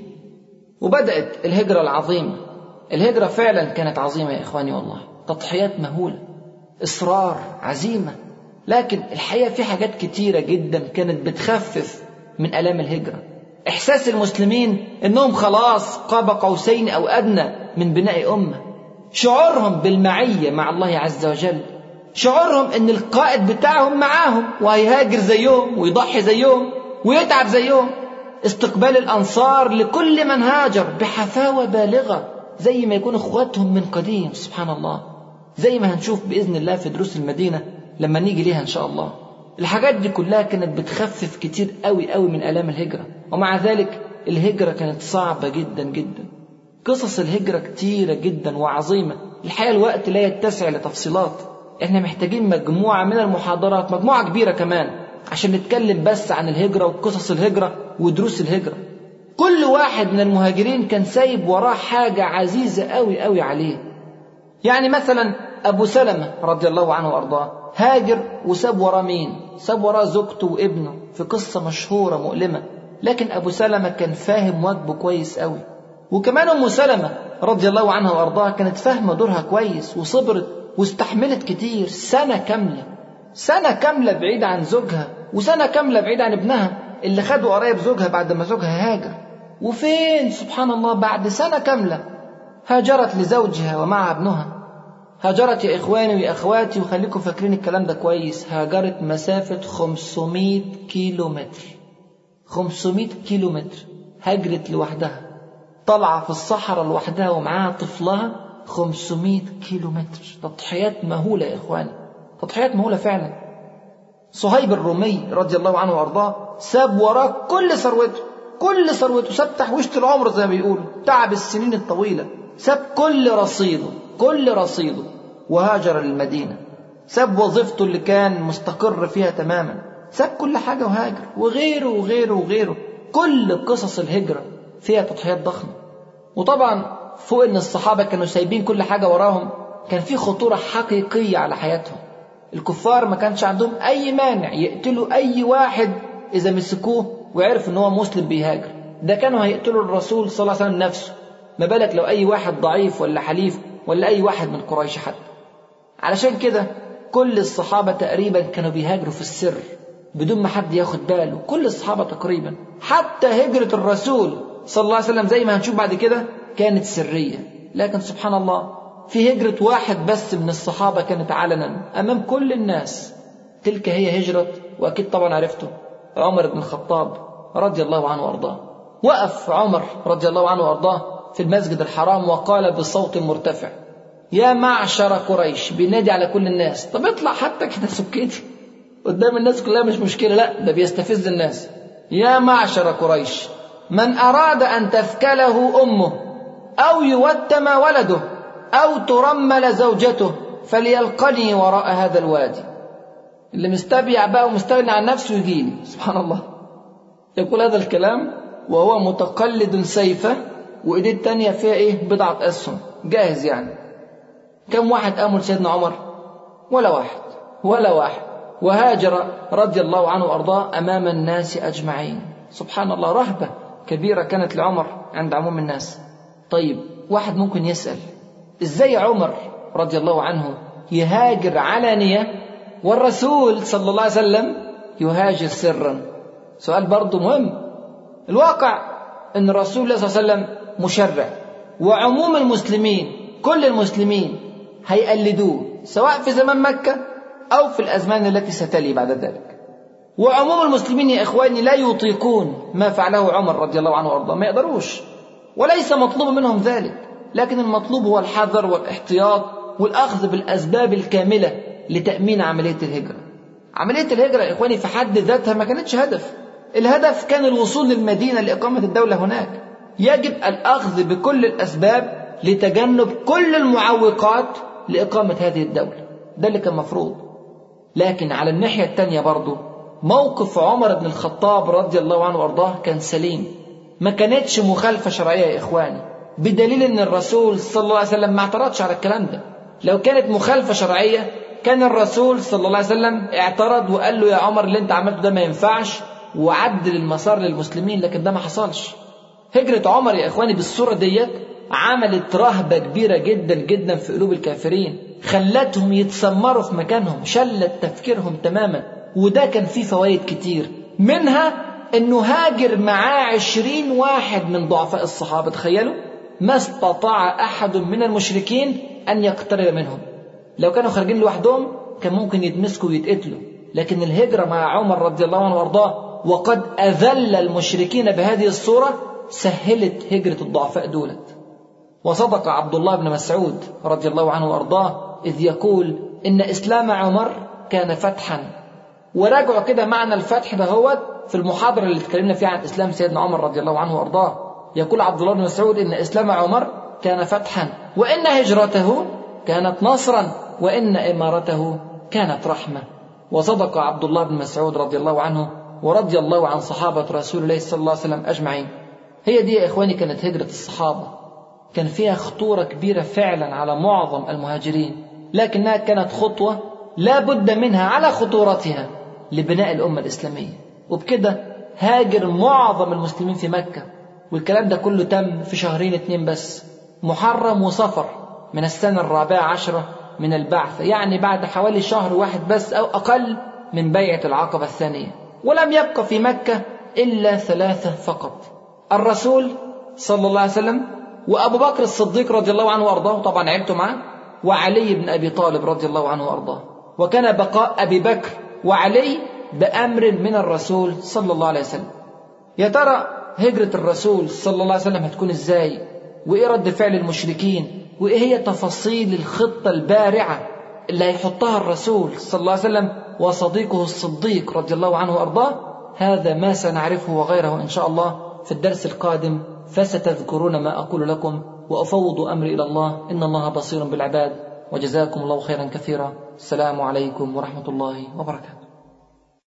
وبدأت الهجرة العظيمة. الهجرة فعلا كانت عظيمة يا إخواني والله، تضحيات مهولة، إصرار، عزيمة. لكن الحقيقة في حاجات كتيرة جدا كانت بتخفف من ألام الهجرة. إحساس المسلمين أنهم خلاص قاب قوسين أو أدنى من بناء أمة، شعورهم بالمعية مع الله عز وجل، شعورهم أن القائد بتاعهم معاهم وهيهاجر زيهم ويضحي زيهم ويتعب زيهم، استقبال الأنصار لكل من هاجر بحفاوة بالغة زي ما يكون أخواتهم من قديم، سبحان الله، زي ما هنشوف بإذن الله في دروس المدينة لما نيجي ليها إن شاء الله. الحاجات دي كلها كانت بتخفف كتير قوي قوي من ألام الهجرة. ومع ذلك الهجرة كانت صعبة جدا جدا. قصص الهجرة كتيرة جدا وعظيمة، الحقيقة الوقت لا يتسع لتفصيلات. احنا محتاجين مجموعة من المحاضرات، مجموعة كبيرة كمان، عشان نتكلم بس عن الهجرة وقصص الهجرة ودروس الهجرة. كل واحد من المهاجرين كان سايب وراه حاجة عزيزة قوي قوي عليه. يعني مثلا أبو سلمة رضي الله عنه وأرضاه هاجر وساب وراه مين؟ ساب وراه زوجته وابنه في قصة مشهورة مؤلمة، لكن أبو سلمة كان فاهم واجبه كويس قوي. وكمان أم سلمة رضي الله عنها وأرضاها كانت فاهمة دورها كويس وصبرت واستحملت كتير، سنة كاملة، سنة كاملة بعيد عن زوجها، وسنة كاملة بعيد عن ابنها اللي خدوا قرايب زوجها بعد ما زوجها هاجر. وفين سبحان الله بعد سنة كاملة هاجرت لزوجها ومع ابنها. هاجرت يا إخواني وأخواتي، وخليكم فاكرين الكلام ده كويس، هاجرت مسافة خمسمائة كيلو متر، خمسمائة كيلو متر هاجرت لوحدها، طلعة في الصحراء لوحدها ومعاها طفلها، خمسمائة كيلو متر. تضحيات مهولة يا إخواني، تضحيات مهولة فعلا. صهيب الرومي رضي الله عنه وأرضاه ساب وراه كل ثروته، كل ثروته، ساب تحويشة العمر زي ما بيقولوا، تعب السنين الطويلة، ساب كل رصيده، كل رصيده وهاجر للمدينة. ساب وظيفته اللي كان مستقر فيها تماما، ساب كل حاجة وهاجر، وغيره وغيره وغيره. كل قصص الهجرة فيها تضحيات ضخمة. وطبعا فوق ان الصحابة كانوا سايبين كل حاجة وراهم، كان في خطورة حقيقية على حياتهم. الكفار ما كانش عندهم اي مانع يقتلوا اي واحد اذا مسكوه وعرف ان هو مسلم بيهاجر. ده كانوا هيقتلوا الرسول صلى الله عليه وسلم نفسه، ما بالك لو اي واحد ضعيف ولا حليف ولا اي واحد من قريش حتى. علشان كده كل الصحابة تقريبا كانوا بيهاجروا في السر بدون ما حد ياخد باله، كل الصحابة تقريبا. حتى هجرة الرسول صلى الله عليه وسلم زي ما هنشوف بعد كده كانت سرية. لكن سبحان الله في هجرة واحد بس من الصحابة كانت علنا أمام كل الناس. تلك هي هجرة، وأكيد طبعا عرفته، عمر بن الخطاب رضي الله عنه وارضاه. وقف عمر رضي الله عنه وارضاه في المسجد الحرام وقال بصوت مرتفع: يا معشر قريش، بينادي على كل الناس. طب اطلع حتى كده سكتي قدام الناس كلها مش مشكلة، لا ده بيستفز الناس. يا معشر قريش، من أراد أن تثكله أمه أو يوتم ولده أو ترمل زوجته فليلقني وراء هذا الوادي. اللي مستبيع بقى ومستغني عن نفسه يجيني. سبحان الله، يقول هذا الكلام وهو متقلد سيفه وإيديه التانية فيها إيه؟ بضعة أسهم، جاهز يعني. كم واحد آمن سيدنا عمر؟ ولا واحد، ولا واحد. وهاجر رضي الله عنه وأرضاه أمام الناس أجمعين. سبحان الله، رهبة كبيرة كانت لعمر عند عموم الناس. طيب واحد ممكن يسأل: إزاي عمر رضي الله عنه يهاجر علانية والرسول صلى الله عليه وسلم يهاجر سرا؟ سؤال برضو مهم. الواقع أن الرسول صلى الله عليه وسلم مشرع، وعموم المسلمين كل المسلمين هيقلدوه سواء في زمان مكة أو في الأزمان التي ستلي بعد ذلك. وعموم المسلمين يا إخواني لا يطيقون ما فعله عمر رضي الله عنه وأرضاه، ما يقدروش، وليس مطلوب منهم ذلك، لكن المطلوب هو الحذر والاحتياط والأخذ بالأسباب الكاملة لتأمين عملية الهجرة. عملية الهجرة يا إخواني في حد ذاتها ما كانتش هدف، الهدف كان الوصول للمدينة لإقامة الدولة هناك. يجب الأخذ بكل الأسباب لتجنب كل المعوقات لإقامة هذه الدولة، ده اللي كان مفروض. لكن على الناحية التانية برضو موقف عمر بن الخطاب رضي الله عنه وأرضاه كان سليم، ما كانتش مخالفة شرعية يا إخواني، بدليل أن الرسول صلى الله عليه وسلم ما اعترضش على الكلام ده. لو كانت مخالفة شرعية كان الرسول صلى الله عليه وسلم اعترض وقال له: يا عمر اللي انت عملته ده ما ينفعش، وعدل المسار للمسلمين، لكن ده ما حصلش. هجرة عمر يا إخواني بالصورة ديت عملت رهبة كبيرة جدا جدا في قلوب الكافرين، خلتهم يتسمروا في مكانهم، شلت تفكيرهم تماما. وده كان فيه فوائد كتير، منها انه هاجر معاه عشرين واحد من ضعفاء الصحابة. تخيلوا، ما استطاع أحد من المشركين أن يقترب منهم. لو كانوا خارجين لوحدهم كان ممكن يتمسكوا ويتقتلوا، لكن الهجرة مع عمر رضي الله عنه وارضاه وقد أذل المشركين بهذه الصورة سهلت هجرة الضعفاء دولت. وصدق عبد الله بن مسعود رضي الله عنه وارضاه إذ يقول إن إسلام عمر كان فتحا. وراجعوا كده معنى الفتح ده هو في المحاضرة اللي اتكلمنا فيها عن إسلام سيدنا عمر رضي الله عنه وارضاه. يقول عبد الله بن مسعود إن إسلام عمر كان فتحا، وإن هجرته كانت نصرا، وإن إمارته كانت رحمة. وصدق عبد الله بن مسعود رضي الله عنه ورضي الله عن صحابة رسول الله صلى الله عليه وسلم أجمعين. هي دي يا إخواني كانت هجرة الصحابة، كان فيها خطورة كبيرة فعلا على معظم المهاجرين، لكنها كانت خطوة لا بد منها على خطورتها لبناء الأمة الإسلامية. وبكده هاجر معظم المسلمين في مكة، والكلام ده كله تم في شهرين اتنين بس، محرم وصفر من السنة الرابعة عشرة من البعث، يعني بعد حوالي شهر واحد بس أو أقل من بيعة العقبة الثانية. ولم يبقى في مكة إلا ثلاثة فقط: الرسول صلى الله عليه وسلم، وأبو بكر الصديق رضي الله عنه وأرضاه، طبعا عيلته معه، وعلي بن أبي طالب رضي الله عنه وأرضاه. وكان بقاء أبي بكر وعلي بأمر من الرسول صلى الله عليه وسلم. يا ترى هجرة الرسول صلى الله عليه وسلم هتكون إزاي؟ وإيه رد فعل المشركين؟ وإيه هي تفاصيل الخطة البارعة اللي هيحطها الرسول صلى الله عليه وسلم وصديقه الصديق رضي الله عنه وأرضاه؟ هذا ما سنعرفه وغيره إن شاء الله في الدرس القادم، فستذكرون ما أقول لكم، وأفوض أمري إلى الله، إن الله بصير بالعباد. وجزاكم الله خيرا كثيرا. السلام عليكم ورحمة الله وبركاته.